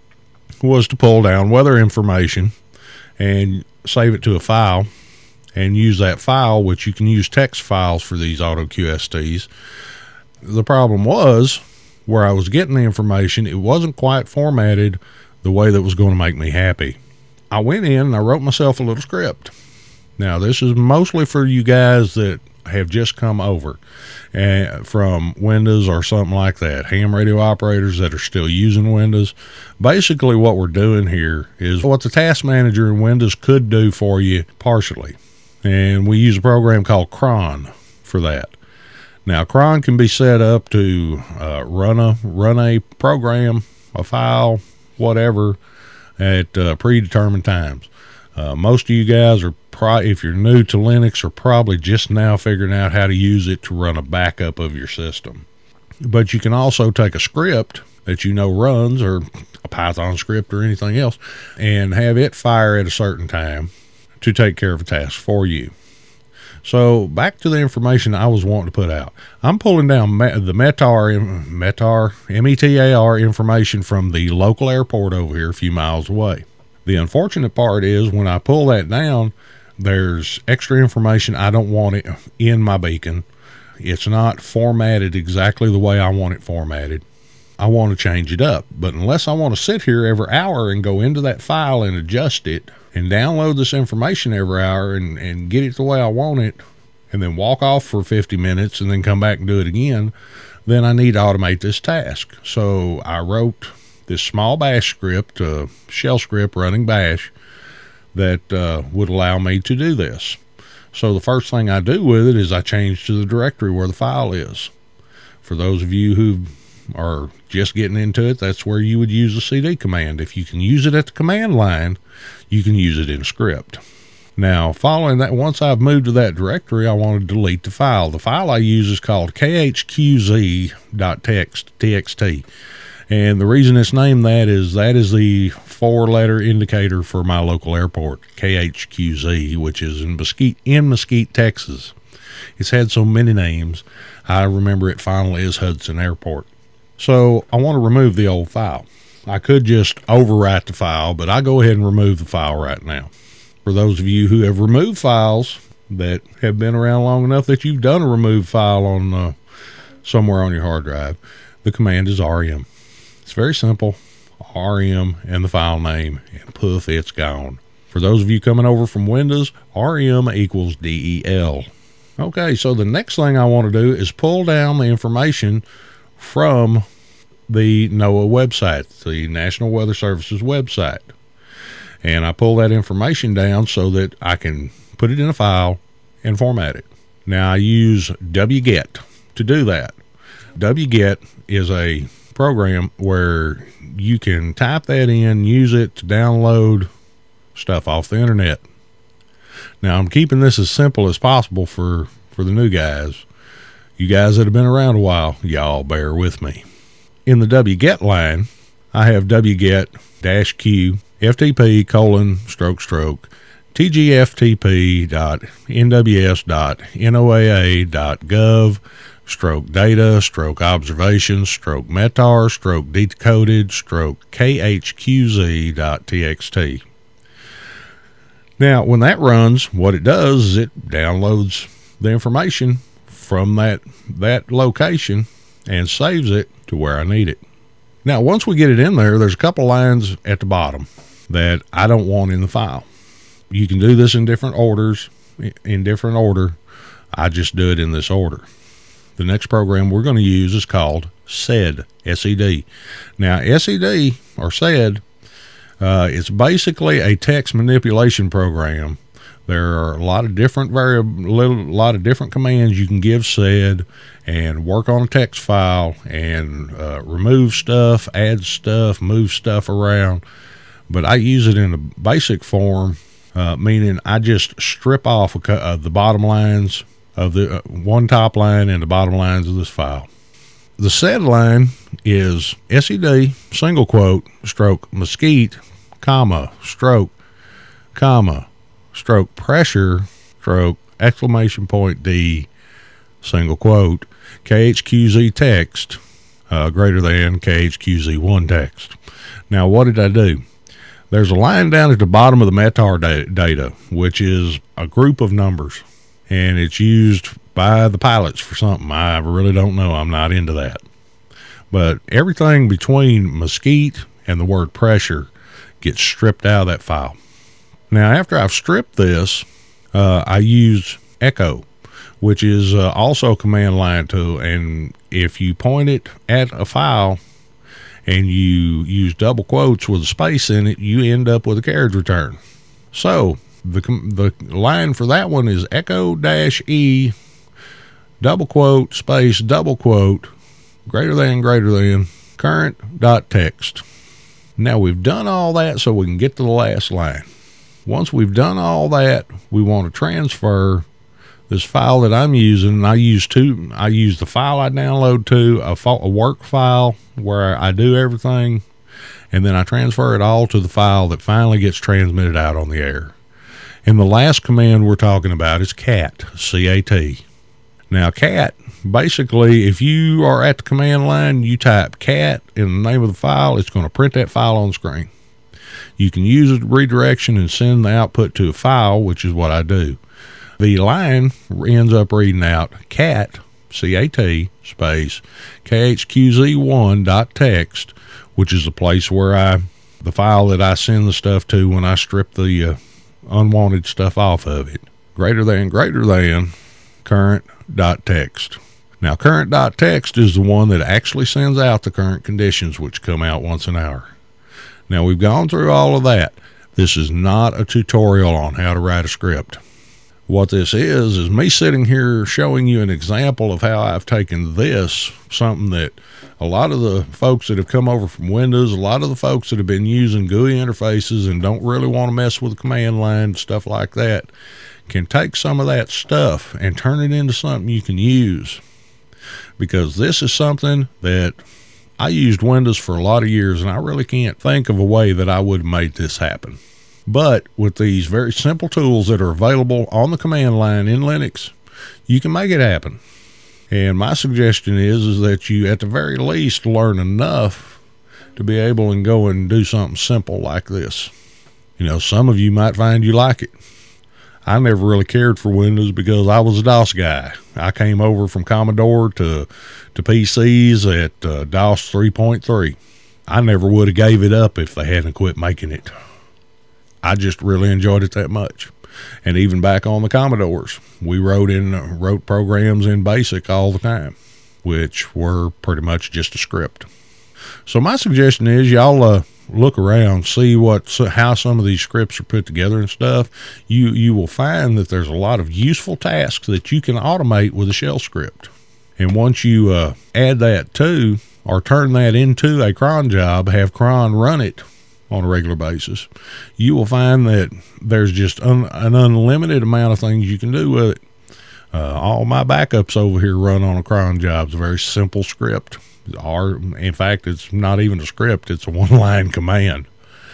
was to pull down weather information and save it to a file and use that file, which you can use text files for these auto Q S Ts. The problem was, where I was getting the information, it wasn't quite formatted the way that was going to make me happy. I went in and I wrote myself a little script. Now, this is mostly for you guys that have just come over uh, from Windows or something like that, ham radio operators that are still using Windows. Basically, what we're doing here is what the task manager in Windows could do for you partially. And we use a program called cron for that. Now, cron can be set up to uh, run a run a program, a file, whatever, at uh, predetermined times. Uh, most of you guys are, pro- if you're new to Linux, are probably just now figuring out how to use it to run a backup of your system. But you can also take a script that you know runs, or a Python script or anything else, and have it fire at a certain time to take care of a task for you. So back to the information I was wanting to put out. I'm pulling down the METAR, METAR, M E T A R information from the local airport over here a few miles away. The unfortunate part is when I pull that down, there's extra information I don't want it in my beacon. It's not formatted exactly the way I want it formatted. I want to change it up, but unless I want to sit here every hour and go into that file and adjust it and download this information every hour and, and get it the way I want it, and then walk off for fifty minutes and then come back and do it again, then I need to automate this task. So I wrote this small bash script, uh, shell script running bash, that uh, would allow me to do this. So the first thing I do with it is I change to the directory where the file is. For those of you who are just getting into it, that's where you would use the C D command. If you can use it at the command line, you can use it in script. Now, following that, once I've moved to that directory, I want to delete the file. The file I use is called K H Q Z dot T X T. And the reason it's named that is that is the four-letter indicator for my local airport, K H Q Z, which is in Mesquite, in Mesquite, Texas. It's had so many names, I remember it finally is Hudson Airport. So I want to remove the old file. I could just overwrite the file, but I go ahead and remove the file right now. For those of you who have removed files that have been around long enough that you've done a remove file on uh, somewhere on your hard drive, the command is R M. It's very simple. R M and the file name, and poof, it's gone. For those of you coming over from Windows, R M equals D E L. Okay, so the next thing I want to do is pull down the information from the NOAA website, the National Weather Service's website. And I pull that information down so that I can put it in a file and format it. Now I use wget to do that. wget is a program where you can type that in, use it to download stuff off the internet. Now I'm keeping this as simple as possible for, for the new guys. You guys that have been around a while, y'all bear with me. In the wget line, I have wget dash q ftp colon stroke stroke tgftp dot nws dot noaa dot gov stroke data stroke observations stroke metar stroke decoded stroke khqz dot txt. Now, when that runs, what it does is it downloads the information from that that location and saves it to where I need it. Now, once we get it in there, there's a couple lines at the bottom that I don't want in the file. You can do this in different orders, in different order. I just do it in this order. The next program we're going to use is called SED, S E D. Now, S E D, or SED, uh, it's basically a text manipulation program. There are a lot of different variable, a lot of different commands you can give SED and work on a text file and uh, remove stuff, add stuff, move stuff around. But I use it in a basic form, uh, meaning I just strip off a, uh, the bottom lines of the uh, one top line and the bottom lines of this file. The SED line is S E D single quote stroke mesquite comma stroke comma stroke pressure stroke exclamation point D single quote K H Q Z text uh, greater than K H Q Z one text. Now, what did I do? There's a line down at the bottom of the metar da- data, which is a group of numbers, and it's used by the pilots for something. I really don't know. I'm not into that. But everything between mesquite and the word pressure gets stripped out of that file. Now, after I've stripped this, uh, I use echo, which is uh, also a command line tool. And if you point it at a file and you use double quotes with a space in it, you end up with a carriage return. So the the line for that one is echo dash E double quote space double quote greater than greater than current dot text. Now we've done all that so we can get to the last line. Once we've done all that, we want to transfer this file that I'm using. And I use two. I use the file I download to a, a work file where I do everything, and then I transfer it all to the file that finally gets transmitted out on the air. And the last command we're talking about is cat, C A T. Now, cat, basically, if you are at the command line, you type cat in the name of the file, it's going to print that file on the screen. You can use a redirection and send the output to a file, which is what I do. The line ends up reading out cat, C A T, space, K H Q Z one dot text, which is the place where I, the file that I send the stuff to when I strip the uh, unwanted stuff off of it. Greater than, greater than, current dot text. Now, current dot text is the one that actually sends out the current conditions, which come out once an hour. Now, we've gone through all of that. This is not a tutorial on how to write a script. What this is, is me sitting here showing you an example of how I've taken this, something that a lot of the folks that have come over from Windows, a lot of the folks that have been using G U I interfaces and don't really want to mess with the command line, stuff like that, can take some of that stuff and turn it into something you can use. Because this is something that I used Windows for a lot of years, and I really can't think of a way that I would have made this happen. But with these very simple tools that are available on the command line in Linux, you can make it happen. And my suggestion is, is that you, at the very least, learn enough to be able to go and do something simple like this. You know, some of you might find you like it. I never really cared for Windows because I was a DOS guy. I came over from Commodore to to P Cs at uh, DOS three point three. I never would have gave it up if they hadn't quit making it. I just really enjoyed it that much. And even back on the Commodores, we wrote in uh, wrote programs in BASIC all the time, which were pretty much just a script. So my suggestion is y'all uh, look around, see what how some of these scripts are put together and stuff. You you will find that there's a lot of useful tasks that you can automate with a shell script. And once you uh, add that to or turn that into a cron job, have cron run it on a regular basis, you will find that there's just un, an unlimited amount of things you can do with it. Uh, all my backups over here run on a cron job. It's a very simple script. Or, in fact, it's not even a script. It's a one-line command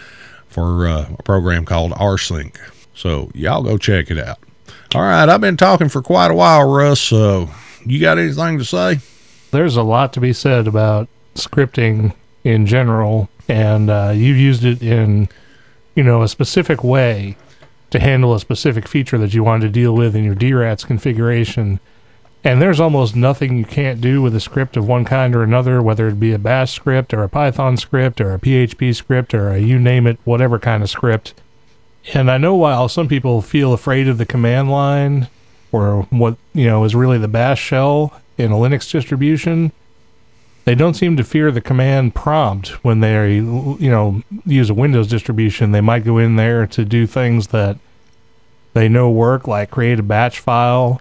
for uh, a program called rsync. So y'all go check it out. All right, I've been talking for quite a while, Russ. So you got anything to say? There's a lot to be said about scripting in general, and uh, you've used it in, you know, a specific way to handle a specific feature that you wanted to deal with in your D RATS configuration. And there's almost nothing you can't do with a script of one kind or another, whether it be a Bash script or a Python script or a P H P script or a you name it, whatever kind of script. And I know while some people feel afraid of the command line or what, you know, is really the Bash shell in a Linux distribution, they don't seem to fear the command prompt when they, you know, use a Windows distribution. They might go in there to do things that they know work, like create a batch file,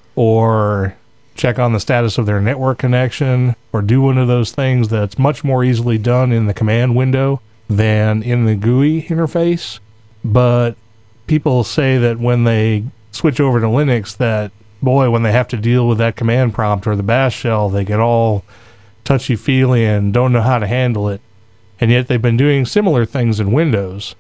or check on the status of their network connection, or do one of those things that's much more easily done in the command window than in the G U I interface. But people say that when they switch over to Linux, that, boy, when they have to deal with that command prompt or the Bash shell, they get all touchy-feely and don't know how to handle it. And yet they've been doing similar things in Windows.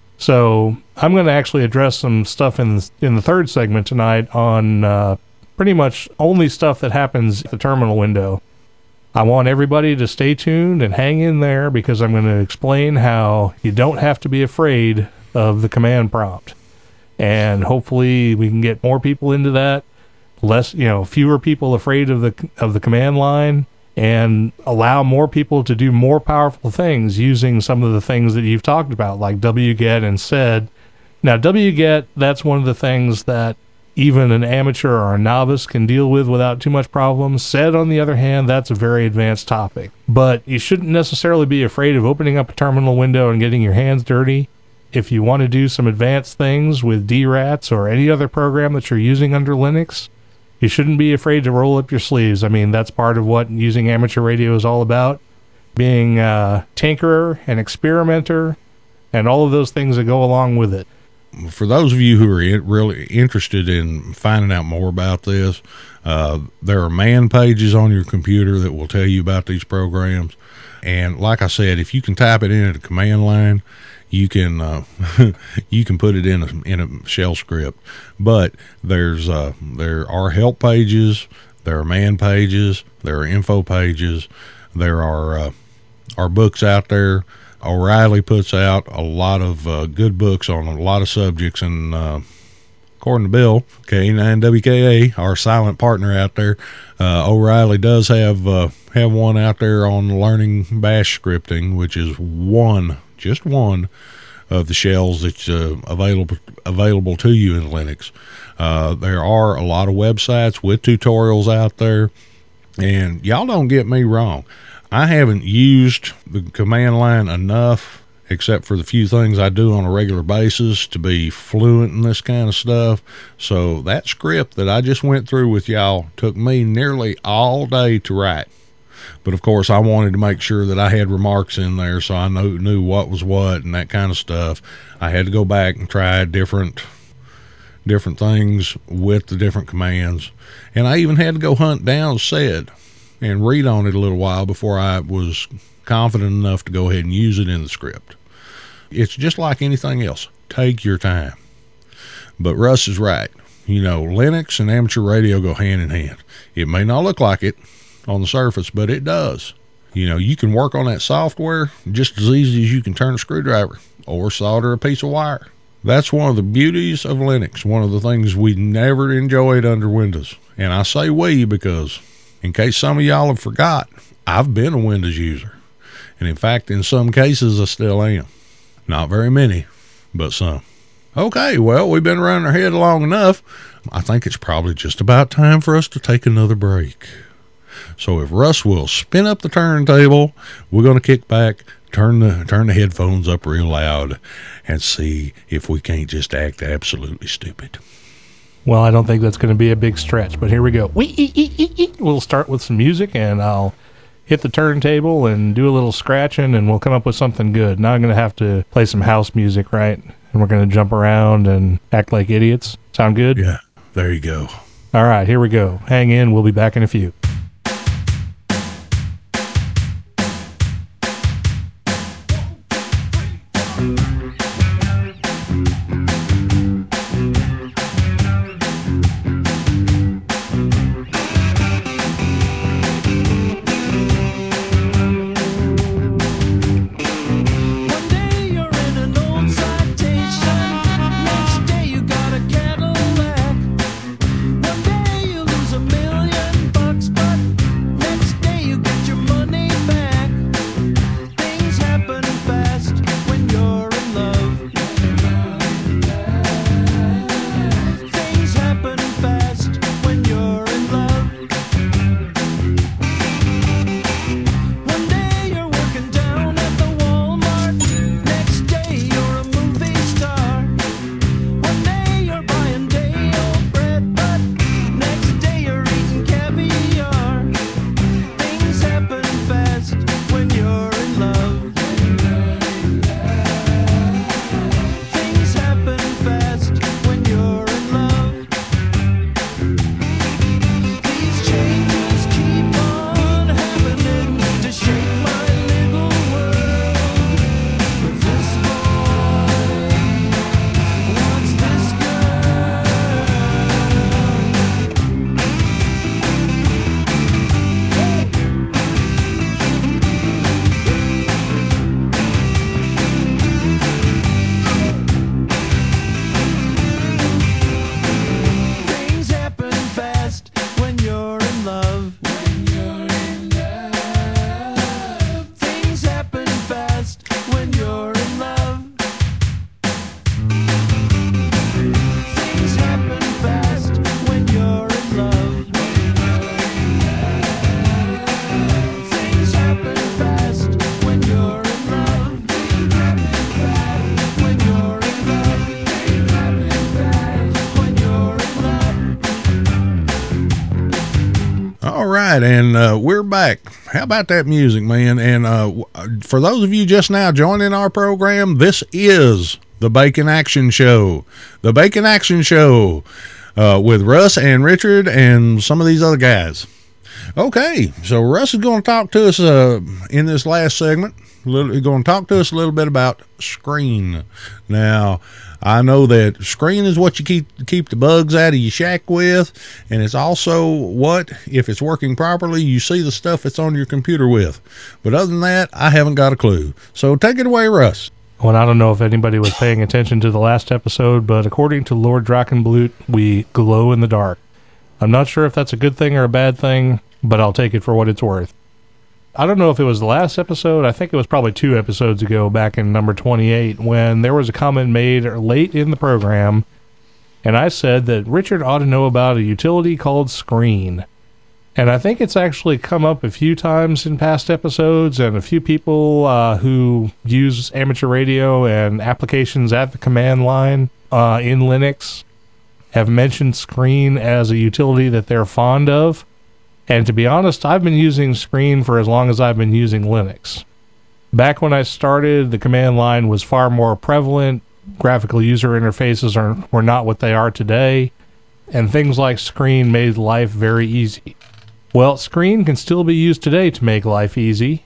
So I'm going to actually address some stuff in, in the third segment tonight on uh, pretty much only stuff that happens at the terminal window. I want everybody to stay tuned and hang in there because I'm going to explain how you don't have to be afraid of the command prompt. And hopefully we can get more people into that, less, you know, fewer people afraid of the of the command line, and allow more people to do more powerful things using some of the things that you've talked about, like wget and sed. Now, wget, that's one of the things that even an amateur or a novice can deal with without too much problem. Sed, on the other hand, that's a very advanced topic. But you shouldn't necessarily be afraid of opening up a terminal window and getting your hands dirty. If you want to do some advanced things with D RATS or any other program that you're using under Linux, you shouldn't be afraid to roll up your sleeves. I mean, that's part of what using amateur radio is all about. Being a tinkerer, an experimenter, and all of those things that go along with it. For those of you who are in, really interested in finding out more about this, uh, there are man pages on your computer that will tell you about these programs. And like I said, if you can type it in at a command line, you can uh, you can put it in a, in a shell script. But there's uh, there are help pages, there are man pages, there are info pages, there are uh, are books out there. O'Reilly puts out a lot of uh, good books on a lot of subjects, and uh, according to Bill, K nine W K A, our silent partner out there, uh, O'Reilly does have uh, have one out there on learning Bash scripting, which is one, just one, of the shells that's uh, available available to you in Linux. Uh, there are a lot of websites with tutorials out there, and y'all don't get me wrong. I haven't used the command line enough, except for the few things I do on a regular basis, to be fluent in this kind of stuff. So that script that I just went through with y'all took me nearly all day to write. But of course, I wanted to make sure that I had remarks in there so I knew, knew what was what and that kind of stuff. I had to go back and try different different things with the different commands. And I even had to go hunt down sed and read on it a little while before I was confident enough to go ahead and use it in the script. It's just like anything else. Take your time. But Russ is right. You know, Linux and amateur radio go hand in hand. It may not look like it on the surface, but it does. You know, you can work on that software just as easy as you can turn a screwdriver or solder a piece of wire. That's one of the beauties of Linux, one of the things we never enjoyed under Windows. And I say we because, in case some of y'all have forgot, I've been a Windows user. And in fact, in some cases, I still am. Not very many, but some. Okay, well, we've been running our head long enough. I think it's probably just about time for us to take another break. So if Russ will spin up the turntable, we're going to kick back, turn the turn the headphones up real loud, and see if we can't just act absolutely stupid. Well, I don't think that's going to be a big stretch, but here we go. We'll start with some music, and I'll hit the turntable and do a little scratching, and we'll come up with something good. Now I'm going to have to play some house music, right? And we're going to jump around and act like idiots. Sound good? Yeah, there you go. All right, here we go. Hang in. We'll be back in a few. And uh, we're back. How about that music, man? And uh, for those of you just now joining our program, this is the Bacon Action Show. The Bacon Action Show uh, with Russ and Richard and some of these other guys. Okay, so Russ is going to talk to us uh, in this last segment. He's going to talk to us a little bit about Screen. Now, I know that Screen is what you keep keep the bugs out of your shack with, and it's also what, if it's working properly, you see the stuff that's on your computer with. But other than that, I haven't got a clue. So take it away, Russ. Well, I don't know if anybody was paying attention to the last episode, but according to Lord Drachenblut, we glow in the dark. I'm not sure if that's a good thing or a bad thing, but I'll take it for what it's worth. I don't know if it was the last episode. I think it was probably two episodes ago, back in number twenty-eight, when there was a comment made late in the program, and I said that Richard ought to know about a utility called Screen. And I think it's actually come up a few times in past episodes, and a few people uh, who use amateur radio and applications at the command line uh, in Linux have mentioned Screen as a utility that they're fond of. And to be honest, I've been using Screen for as long as I've been using Linux. Back when I started, the command line was far more prevalent. Graphical user interfaces are, were not what they are today. And things like Screen made life very easy. Well, Screen can still be used today to make life easy.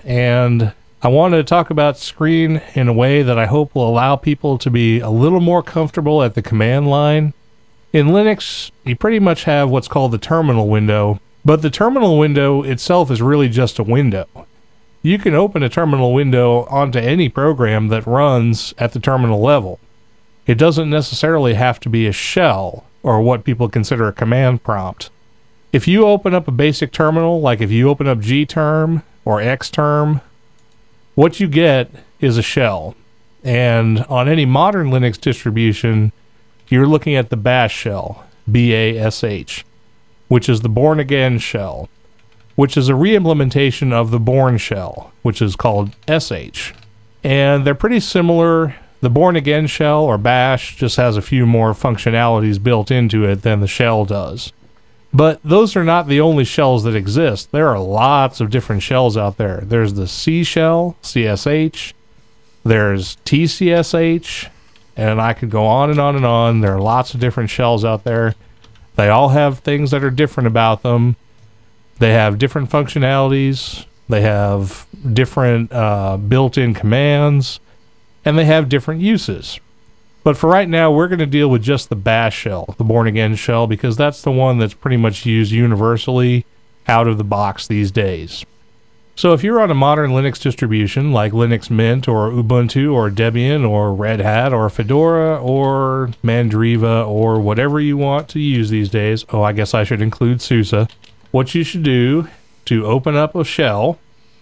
And I wanted to talk about Screen in a way that I hope will allow people to be a little more comfortable at the command line. In Linux, you pretty much have what's called the terminal window. But the terminal window itself is really just a window. you can open a terminal window onto any program that runs at the terminal level. It doesn't necessarily have to be a shell or what people consider a command prompt. If you open up a basic terminal, like if you open up Gterm or Xterm, what you get is a shell. And on any modern Linux distribution, you're looking at the bash shell, B A S H, which is the Born Again shell, which is a re-implementation of the Bourne shell, which is called S H. And they're pretty similar. The Born Again shell, or bash, just has a few more functionalities built into it than the shell does. But those are not the only shells that exist. There are lots of different shells out there. There's the C shell, C S H. There's T C S H. And I could go on and on and on. There are lots of different shells out there. They all have things that are different about them. They have different functionalities. They have different uh, built-in commands. And they have different uses. But for right now, we're going to deal with just the bash shell, the Born Again shell, because that's the one that's pretty much used universally out of the box these days. So if you're on a modern Linux distribution like Linux Mint or Ubuntu or Debian or Red Hat or Fedora or Mandriva or whatever you want to use these days, oh, I guess I should include SUSE, what you should do to open up a shell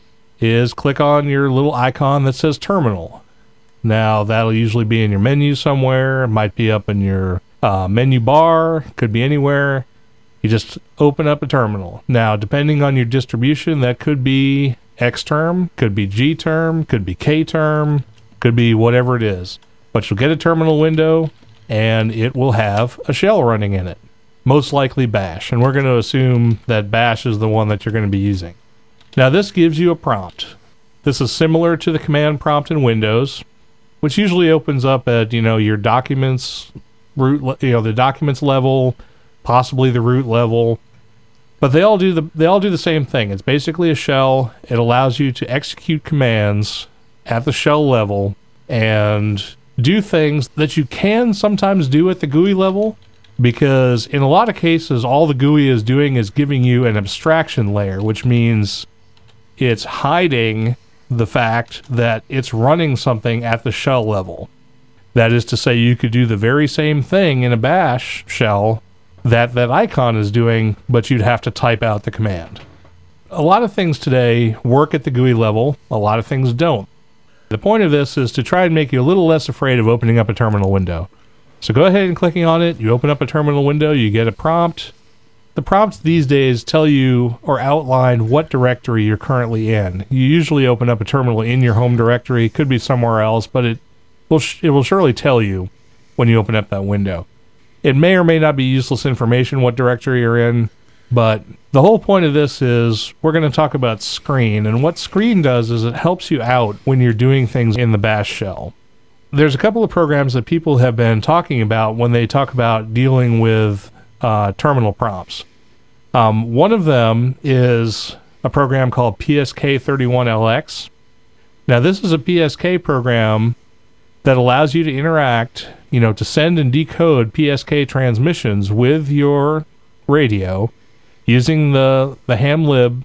is click on your little icon that says Terminal. Now, that'll usually be in your menu somewhere. It might be up in your uh, menu bar. Could be anywhere. You just open up a terminal. Now, depending on your distribution, that could be Xterm, could be Gterm, could be Kterm, could be whatever it is. But you'll get a terminal window, and it will have a shell running in it. Most likely bash. And we're going to assume that bash is the one that you're going to be using. Now, this gives you a prompt. This is similar to the command prompt in Windows, which usually opens up at, you know, your documents root, you know, the documents level, possibly the root level. But they all do the they all do the same thing. It's basically a shell. It allows you to execute commands at the shell level and do things that you can sometimes do at the G U I level, because in a lot of cases all the G U I is doing is giving you an abstraction layer, which means it's hiding the fact that it's running something at the shell level. That is to say, you could do the very same thing in a bash shell that that icon is doing, but you'd have to type out the command. A lot of things today work at the G U I level, a lot of things don't. The point of this is to try and make you a little less afraid of opening up a terminal window. So go ahead and clicking on it, you open up a terminal window, you get a prompt. The prompts these days tell you or outline what directory you're currently in. You usually open up a terminal in your home directory. It could be somewhere else, but it will sh- it will surely tell you when you open up that window. It may or may not be useless information what directory you're in, but the whole point of this is we're going to talk about screen. And what screen does is it helps you out when you're doing things in the bash shell. There's a couple of programs that people have been talking about when they talk about dealing with uh, terminal prompts. Um, one of them is a program called P S K thirty-one L X. Now, this is a P S K program that allows you to interact, you know, to send and decode P S K transmissions with your radio using the, the ham lib,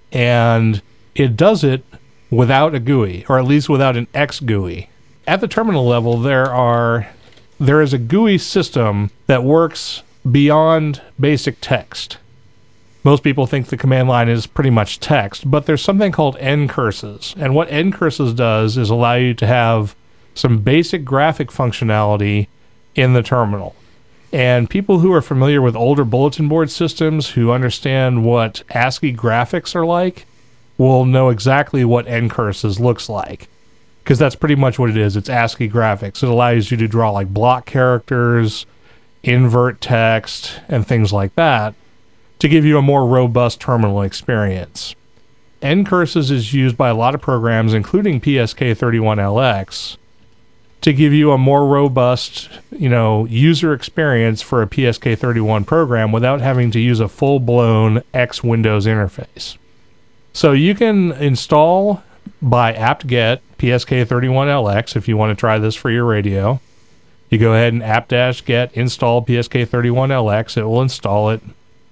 and it does it without a G U I, or at least without an X G U I. At the terminal level, there are there is a G U I system that works beyond basic text. Most people think the command line is pretty much text, but there's something called ncurses. And what ncurses does is allow you to have some basic graphic functionality in the terminal. And people who are familiar with older bulletin board systems, who understand what ASCII graphics are like, will know exactly what ncurses looks like. Because that's pretty much what it is. It's ASCII graphics. It allows you to draw like block characters, invert text, and things like that, to give you a more robust terminal experience. Ncurses is used by a lot of programs, including P S K thirty-one L X, to give you a more robust, you know, user experience for a P S K thirty-one program without having to use a full-blown X Windows interface. So you can install by apt-get P S K thirty-one L X if you want to try this for your radio. You go ahead and apt-get install P S K thirty-one L X. It will install it.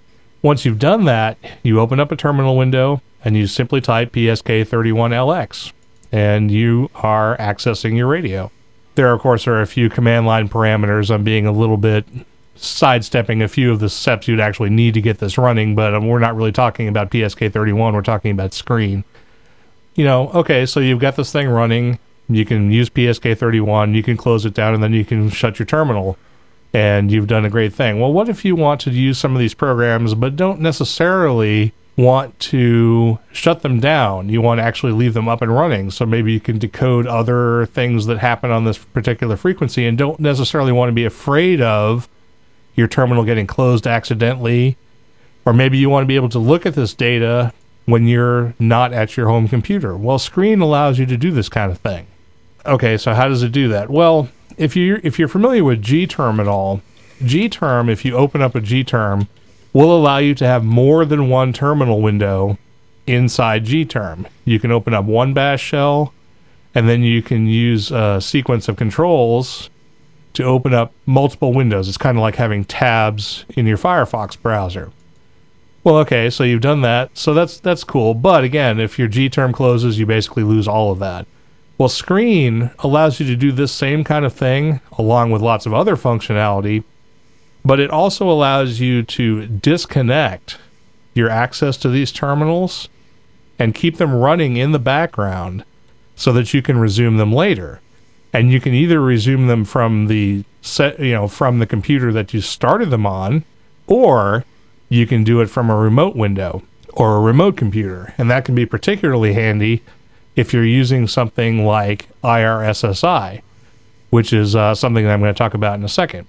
Once you've done that, you open up a terminal window and you simply type P S K thirty-one L X, and you are accessing your radio. There, of course, are a few command line parameters. I'm being a little bit sidestepping a few of the steps you'd actually need to get this running, but um, we're not really talking about P S K thirty-one. We're talking about screen. You know, okay, so you've got this thing running. You can use P S K thirty-one. You can close it down, and then you can shut your terminal, and you've done a great thing. Well, what if you want to use some of these programs but don't necessarily want to shut them down? You want to actually leave them up and running, so maybe you can decode other things that happen on this particular frequency and don't necessarily want to be afraid of your terminal getting closed accidentally, or maybe you want to be able to look at this data when you're not at your home computer. Well, Screen allows you to do this kind of thing. Okay, so how does it do that? Well, if you're, if you're familiar with G-Term at all, G-Term, if you open up a G-Term, will allow you to have more than one terminal window inside G-Term. You can open up one bash shell, and then you can use a sequence of controls to open up multiple windows. It's kind of like having tabs in your Firefox browser. Well, okay, so you've done that, so that's that's cool. But again, if your G-Term closes, you basically lose all of that. Well, Screen allows you to do this same kind of thing, along with lots of other functionality, but it also allows you to disconnect your access to these terminals and keep them running in the background so that you can resume them later. And you can either resume them from the set, you know, from the computer that you started them on, or you can do it from a remote window or a remote computer. And that can be particularly handy if you're using something like I R S S I, which is uh, something that I'm going to talk about in a second.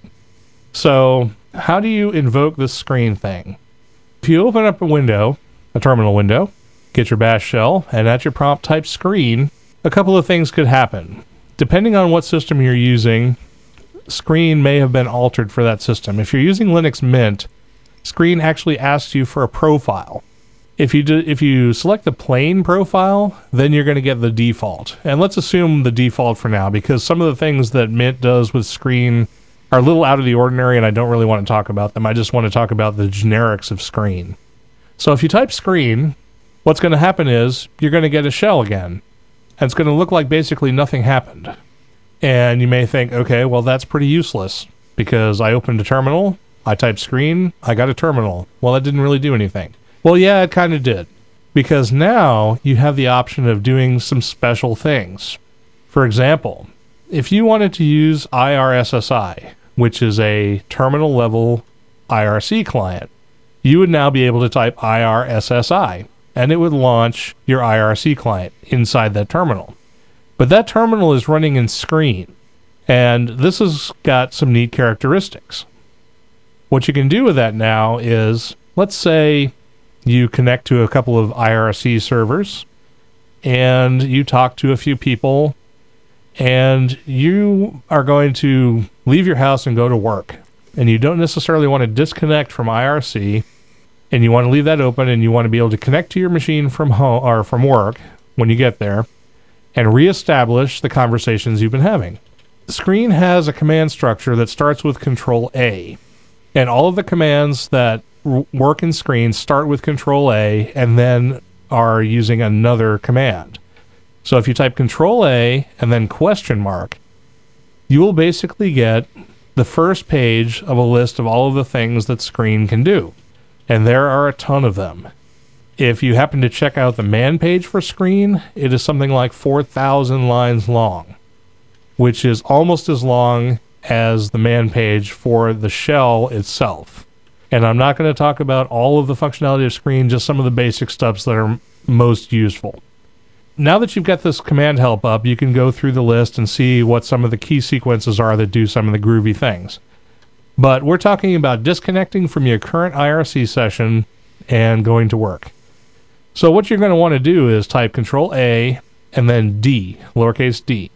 So how do you invoke this Screen thing? If you open up a window, a terminal window, get your bash shell, and at your prompt type Screen, a couple of things could happen. Depending on what system you're using, Screen may have been altered for that system. If you're using Linux Mint, Screen actually asks you for a profile. If you do, if you select the plain profile, then you're going to get the default. And let's assume the default for now, because some of the things that Mint does with Screen are a little out of the ordinary, and I don't really want to talk about them. I just want to talk about the generics of Screen. So if you type Screen, what's going to happen is you're going to get a shell again. And it's going to look like basically nothing happened. And you may think, okay, well, that's pretty useless, because I opened a terminal, I typed Screen, I got a terminal. Well, that didn't really do anything. Well, yeah, it kind of did, because now you have the option of doing some special things. For example, if you wanted to use I R S S I, which is a terminal level I R C client, you would now be able to type I R S S I, and it would launch your I R C client inside that terminal. But that terminal is running in Screen, and this has got some neat characteristics. What you can do with that now is, let's say you connect to a couple of I R C servers, and you talk to a few people, and you are going to leave your house and go to work, and you don't necessarily want to disconnect from I R C, and you want to leave that open, and you want to be able to connect to your machine from home or from work when you get there, and reestablish the conversations you've been having. Screen has a command structure that starts with Control A, and all of the commands that r- work in Screen start with Control A and then are using another command. So if you type Control A and then question mark, you will basically get the first page of a list of all of the things that Screen can do. And there are a ton of them. If you happen to check out the man page for Screen, it is something like four thousand lines long, which is almost as long as the man page for the shell itself. And I'm not going to talk about all of the functionality of Screen, just some of the basic stuff that are most useful. Now that you've got this command help up, you can go through the list and see what some of the key sequences are that do some of the groovy things. But we're talking about disconnecting from your current I R C session and going to work. So what you're going to want to do is type Control A and then D, lowercase d.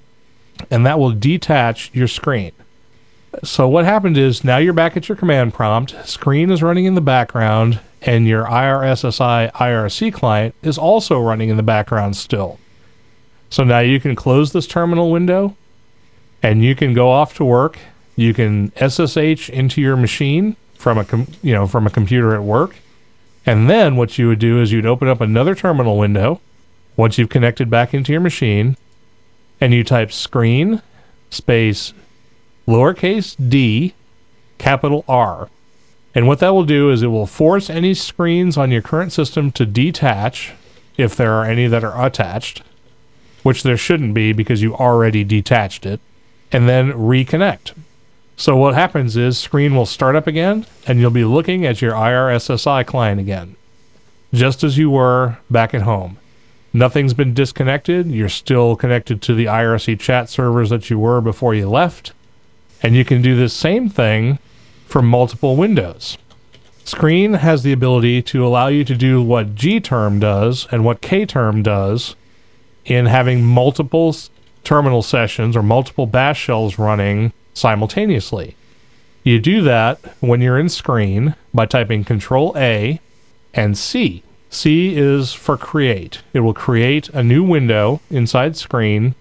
And that will detach your screen. So what happened is, now you're back at your command prompt, Screen is running in the background, and your I R S S I I R C client is also running in the background still. So now you can close this terminal window, and you can go off to work. You can S S H into your machine, from a com- you know from a computer at work. And then what you would do is you'd open up another terminal window once you've connected back into your machine, and you type screen space lowercase d capital R. And what that will do is it will force any screens on your current system to detach if there are any that are attached, which there shouldn't be because you already detached it, and then reconnect. So what happens is screen will start up again, and you'll be looking at your I R S S I client again, just as you were back at home. Nothing's been disconnected. You're still connected to the I R C chat servers that you were before you left, and you can do the same thing for multiple windows. Screen has the ability to allow you to do what G-term does and what K-term does in having multiple terminal sessions or multiple bash shells running simultaneously. You do that when you're in screen by typing Control A and C. C is for create. It will create a new window inside screen,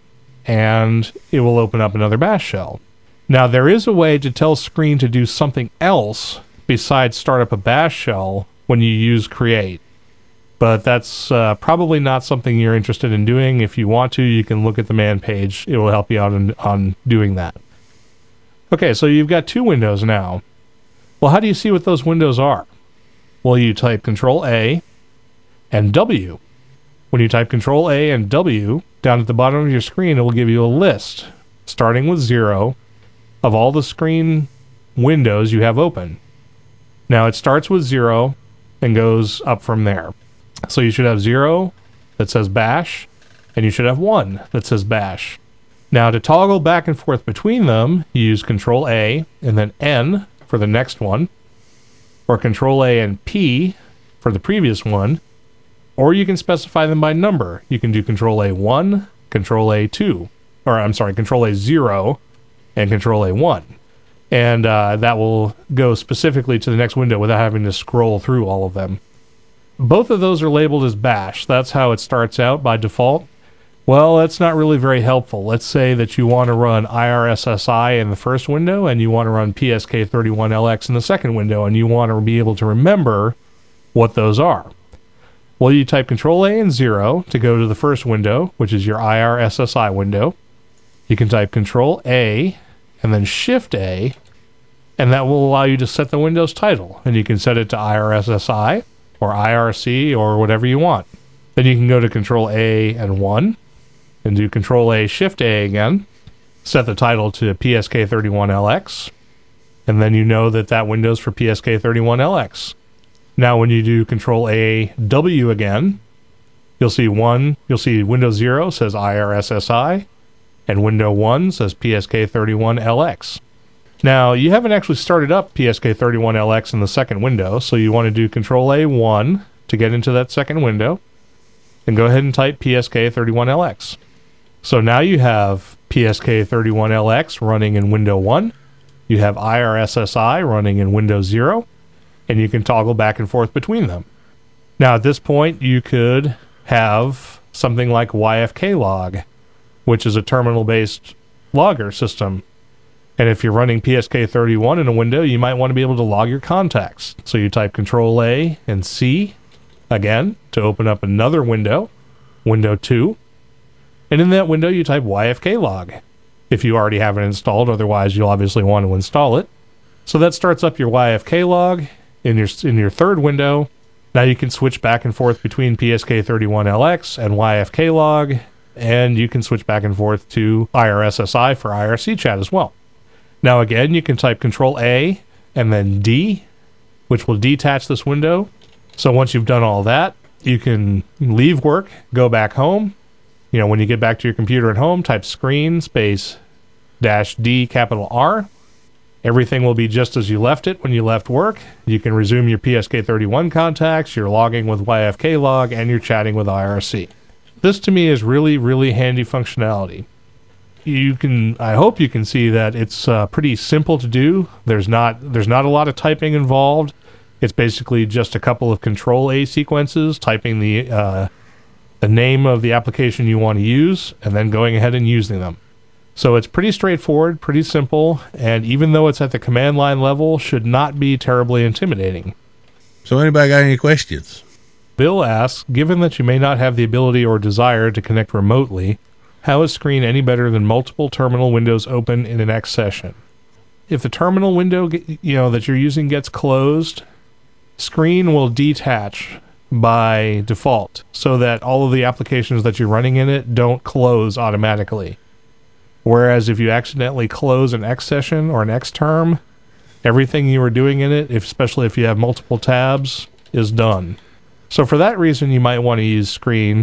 and it will open up another bash shell. Now, there is a way to tell screen to do something else besides start up a bash shell when you use create. But that's uh, probably not something you're interested in doing. If you want to, you can look at the man page. It will help you out on, on doing that. Okay, so you've got two windows now. Well, how do you see what those windows are? Well, you type Control A and W. When you type Control A and W, down at the bottom of your screen, it will give you a list, starting with zero, of all the screen windows you have open. Now, it starts with zero and goes up from there. So you should have zero that says bash, and you should have one that says bash. Now, to toggle back and forth between them, you use Control A and then N for the next one, or Control A and P for the previous one, or you can specify them by number. You can do Control A one, Control A two, or I'm sorry, Control A zero, and Control A one. And uh, that will go specifically to the next window without having to scroll through all of them. Both of those are labeled as bash. That's how it starts out by default. Well, that's not really very helpful. Let's say that you want to run I R S S I in the first window and you want to run P S K thirty-one L X in the second window, and you want to be able to remember what those are. Well, you type Control A and zero to go to the first window, which is your I R S S I window. You can type Control A and then Shift A, and that will allow you to set the Windows title. And you can set it to I R S S I or I R C or whatever you want. Then you can go to Control A and one and do Control A Shift A again. Set the title to P S K thirty-one L X, and then you know that that window's for P S K thirty-one L X. Now when you do Control A W again, you'll see one, you'll see Windows zero says I R S S I, and Window one says P S K thirty-one L X. Now, you haven't actually started up P S K thirty-one L X in the second window, so you want to do Control A one to get into that second window, and go ahead and type P S K thirty-one L X. So now you have P S K thirty-one L X running in Window one, you have I R S S I running in Windows zero, and you can toggle back and forth between them. Now, at this point, you could have something like Y F K log, which is a terminal-based logger system. And if you're running P S K thirty-one in a window, you might want to be able to log your contacts. So you type Control A and C again to open up another window, Window two. And in that window, you type Y F K log if you already have it installed. Otherwise, you'll obviously want to install it. So that starts up your Y F K log in your in your third window. Now you can switch back and forth between P S K thirty-one L X and Y F K log, and you can switch back and forth to I R S S I for I R C chat as well. Now again, you can type Control A and then D, which will detach this window. So once you've done all that, you can leave work, go back home. You know, when you get back to your computer at home, type screen space dash D capital R. Everything will be just as you left it when you left work. You can resume your P S K thirty-one contacts, you're logging with Y F K log, and you're chatting with I R C. This to me is really, really handy functionality. You can, I hope you can see that it's uh, pretty simple to do. There's not, there's not a lot of typing involved. It's basically just a couple of Control A sequences, typing the uh, the name of the application you want to use, and then going ahead and using them. So it's pretty straightforward, pretty simple, and even though it's at the command line level, should not be terribly intimidating. So anybody got any questions? Bill asks, given that you may not have the ability or desire to connect remotely, how is Screen any better than multiple terminal windows open in an X session? If the terminal window you know that you're using gets closed, Screen will detach by default so that all of the applications that you're running in it don't close automatically. Whereas if you accidentally close an X session or an X term, everything you were doing in it, if, especially if you have multiple tabs, is done. So for that reason, you might want to use Screen.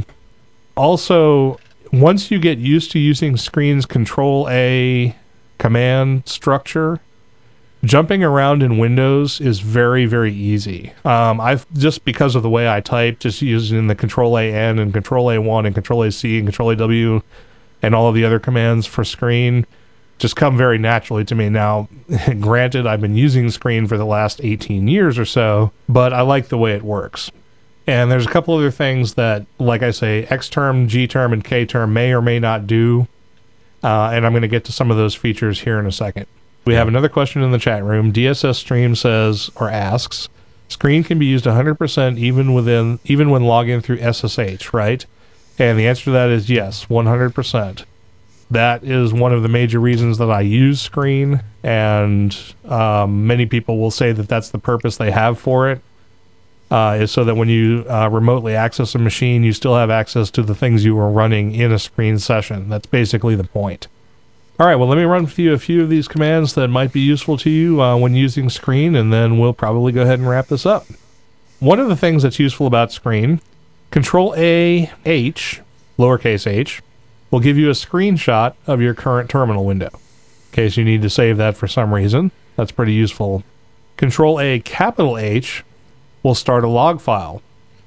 Also, once you get used to using Screen's Control A command structure, jumping around in Windows is very, very easy. Um, I've just because of the way I type, just using the Control A N and Control A one and Control A C and Control A W and all of the other commands for Screen just come very naturally to me. Now, granted, I've been using Screen for the last eighteen years or so, but I like the way it works. And there's a couple other things that, like I say, X term, G term, and K term may or may not do. Uh, and I'm going to get to some of those features here in a second. We have another question in the chat room. D S S Stream says, or asks, Screen can be used one hundred percent even within, even when logging through S S H, right? And the answer to that is yes, one hundred percent. That is one of the major reasons that I use Screen, and um, many people will say that that's the purpose they have for it, uh, is so that when you uh, remotely access a machine, you still have access to the things you were running in a Screen session. That's basically the point. All right, well, let me run through a few of these commands that might be useful to you uh, when using Screen, and then we'll probably go ahead and wrap this up. One of the things that's useful about Screen, Control A H, lowercase h, will give you a screenshot of your current terminal window. In case you need to save that for some reason, that's pretty useful. Control A capital H will start a log file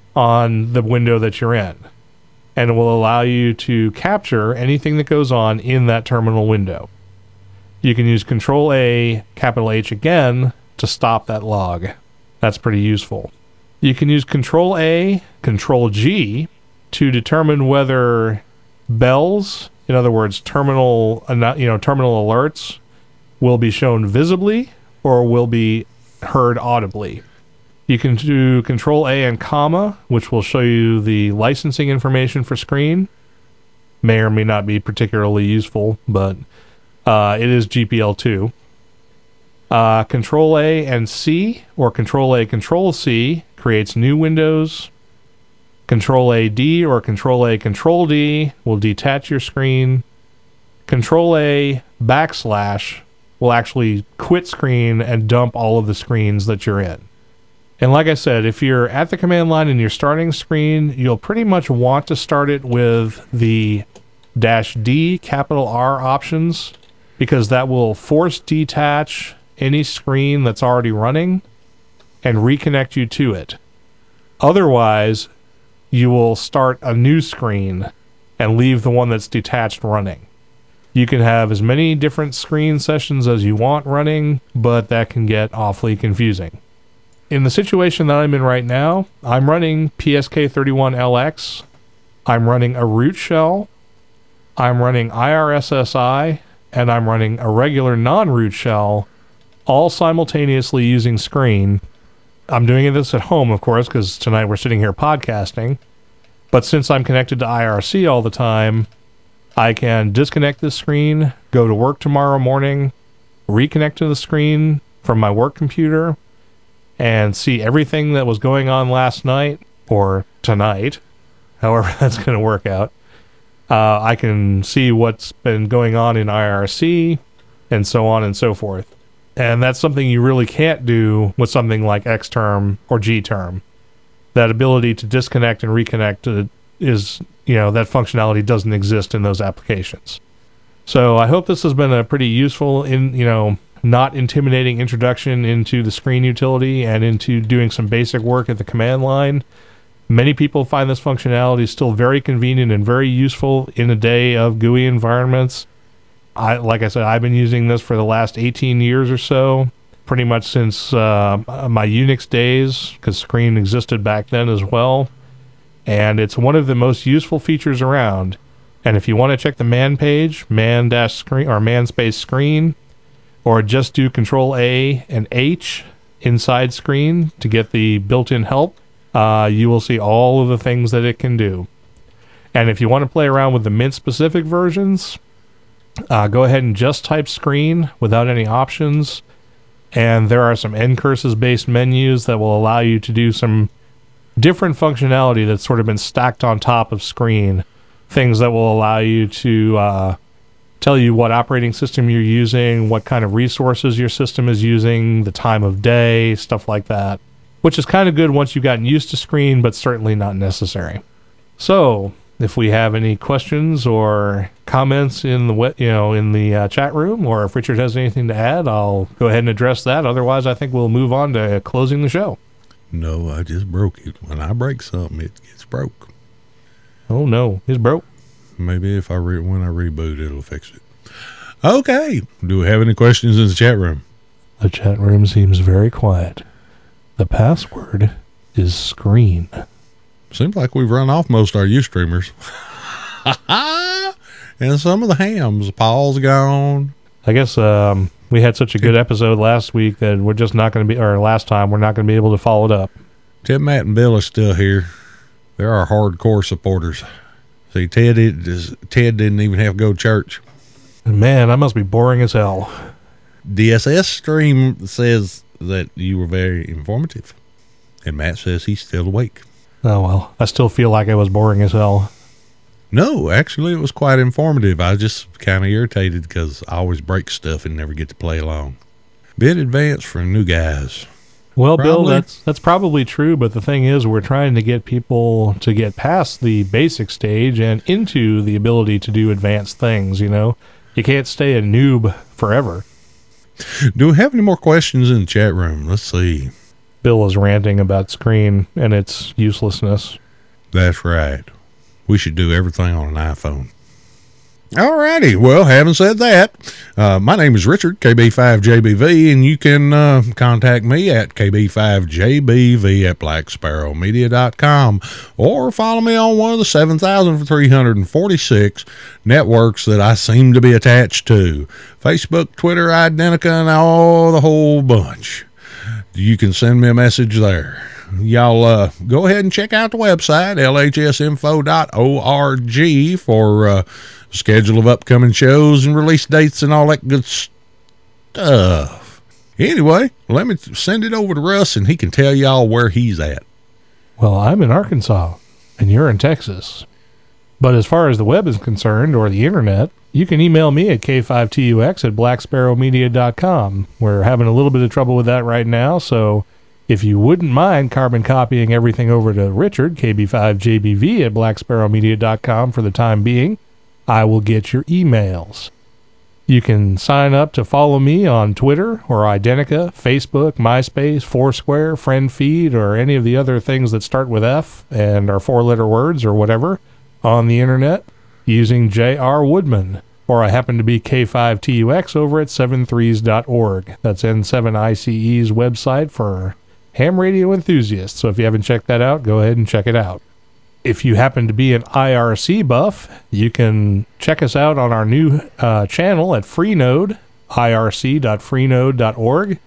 on the window that you're in, and it will allow you to capture anything that goes on in that terminal window. You can use Control A capital H again to stop that log. That's pretty useful. You can use Control A, Control G to determine whether bells, in other words, terminal, you know, terminal alerts, will be shown visibly or will be heard audibly. You can do Control A and comma, which will show you the licensing information for Screen. May or may not be particularly useful, but uh, it is G P L two. Uh, Control A and C, or Control A Control C, creates new windows. Control A D or Control A Control D will detach your screen. Control A backslash will actually quit Screen and dump all of the screens that you're in. And like I said, if you're at the command line and you're starting Screen, you'll pretty much want to start it with the dash D capital R options, because that will force detach any screen that's already running and reconnect you to it. Otherwise, you will start a new screen and leave the one that's detached running. You can have as many different screen sessions as you want running, but that can get awfully confusing. In the situation that I'm in right now, I'm running P S K thirty-one L X, I'm running a root shell, I'm running I R S S I, and I'm running a regular non-root shell, all simultaneously using Screen. I'm doing this at home, of course, because tonight we're sitting here podcasting. But since I'm connected to I R C all the time, I can disconnect this screen, go to work tomorrow morning, reconnect to the screen from my work computer, and see everything that was going on last night, or tonight, however that's going to work out. Uh, I can see what's been going on in I R C, and so on and so forth. And that's something you really can't do with something like Xterm or Gterm. That ability to disconnect and reconnect is, you know, that functionality doesn't exist in those applications. So I hope this has been a pretty useful, in you know, not intimidating introduction into the Screen utility and into doing some basic work at the command line. Many people find this functionality still very convenient and very useful in a day of G U I environments. I, like I said, I've been using this for the last eighteen years or so, pretty much since uh, my Unix days, because Screen existed back then as well. And it's one of the most useful features around. And if you want to check the man page, man dash screen or man space screen, or just do Control A and H inside screen to get the built-in help, uh, you will see all of the things that it can do. And if you want to play around with the Mint-specific versions, uh, go ahead and just type screen without any options. And there are some N-curses-based menus that will allow you to do some different functionality that's sort of been stacked on top of screen. Things that will allow you to uh, tell you what operating system you're using, what kind of resources your system is using, the time of day, stuff like that. Which is kind of good once you've gotten used to screen, but certainly not necessary. So, if we have any questions or comments in the we- you know in the uh, chat room, or if Richard has anything to add, I'll go ahead and address that. Otherwise, I think we'll move on to closing the show. No, I just broke it. When I break something, it gets broke. Oh no, it's broke. Maybe if I re- when I reboot, it'll fix it. Okay. Do we have any questions in the chat room? The chat room seems very quiet. The password is screen. Seems like we've run off most of our Ustreamers. And some of the hams. Paul's gone. I guess um, we had such a good episode last week that we're just not going to be, or last time, we're not going to be able to follow it up. Ted, Matt, and Bill are still here. They're our hardcore supporters. See, Ted, it is, Ted didn't even have to go to church. Man, that must be boring as hell. D S S stream says that you were very informative. And Matt says he's still awake. Oh, well, I still feel like it was boring as hell. No, actually, it was quite informative. I was just kind of irritated because I always break stuff and never get to play along. Bit advanced for new guys. Well, Probably. Bill, that's that's probably true, but the thing is, we're trying to get people to get past the basic stage and into the ability to do advanced things, you know? You can't stay a noob forever. Do we have any more questions in the chat room? Let's see. Bill is ranting about screen and its uselessness. That's right. We should do everything on an iPhone. Alrighty. Well, having said that, uh, my name is Richard, K B five J B V, and you can uh, contact me at K B five J B V at black sparrow media dot com or follow me on one of the seven thousand three hundred forty-six networks that I seem to be attached to. Facebook, Twitter, Identica, and all the whole bunch. You can send me a message there. Y'all uh, go ahead and check out the website, L H S info dot org, for uh, schedule of upcoming shows and release dates and all that good stuff. Anyway, let me send it over to Russ and he can tell y'all where he's at. Well, I'm in Arkansas and you're in Texas. But as far as the web is concerned, or the internet, you can email me at K five T U X at black sparrow media dot com. We're having a little bit of trouble with that right now, so if you wouldn't mind carbon copying everything over to Richard, K B five J B V at black sparrow media dot com for the time being, I will get your emails. You can sign up to follow me on Twitter or Identica, Facebook, MySpace, Foursquare, FriendFeed, or any of the other things that start with F and are four-letter words or whatever on the internet using J R Woodman. Or I happen to be K five T U X over at seven threes dot org. That's N seven I C E's website for ham radio enthusiasts. So if you haven't checked that out, go ahead and check it out. If you happen to be an I R C buff, you can check us out on our new uh, channel at Freenode, I R C dot freenode dot org,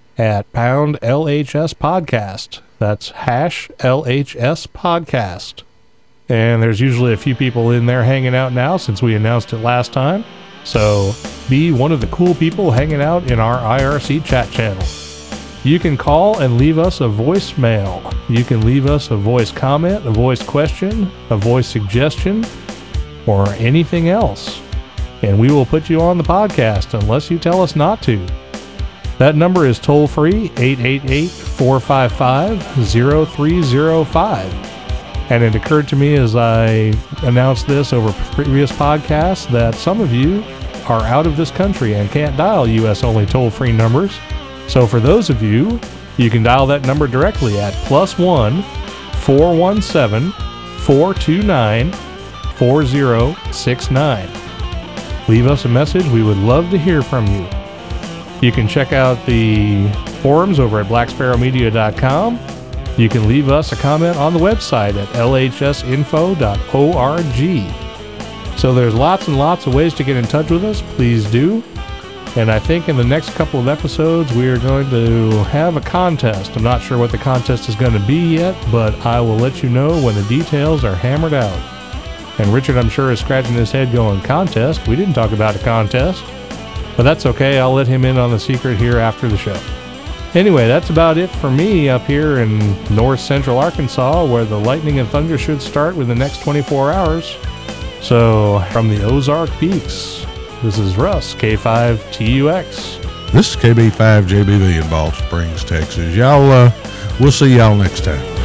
at pound L H S podcast. That's hash L H S podcast. And there's usually a few people in there hanging out now since we announced it last time. So be one of the cool people hanging out in our I R C chat channel. You can call and leave us a voicemail. You can leave us a voice comment, a voice question, a voice suggestion, or anything else. And we will put you on the podcast unless you tell us not to. That number is toll-free, eight eight eight, four five five, zero three zero five. And it occurred to me as I announced this over previous podcasts that some of you are out of this country and can't dial U S-only toll-free numbers. So for those of you, you can dial that number directly at plus one, four one seven, four two nine, four zero six nine. Leave us a message. We would love to hear from you. You can check out the forums over at black sparrow media dot com. You can leave us a comment on the website at L H S info dot org. So there's lots and lots of ways to get in touch with us. Please do. And I think in the next couple of episodes, we are going to have a contest. I'm not sure what the contest is going to be yet, but I will let you know when the details are hammered out. And Richard, I'm sure, is scratching his head going, contest? We didn't talk about a contest. But that's okay. I'll let him in on the secret here after the show. Anyway, that's about it for me up here in north central Arkansas, where the lightning and thunder should start within the next twenty-four hours. So, from the Ozark Peaks, this is Russ, K five T U X. This is K B five J B V in Ball Springs, Texas. Y'all, uh, we'll see y'all next time.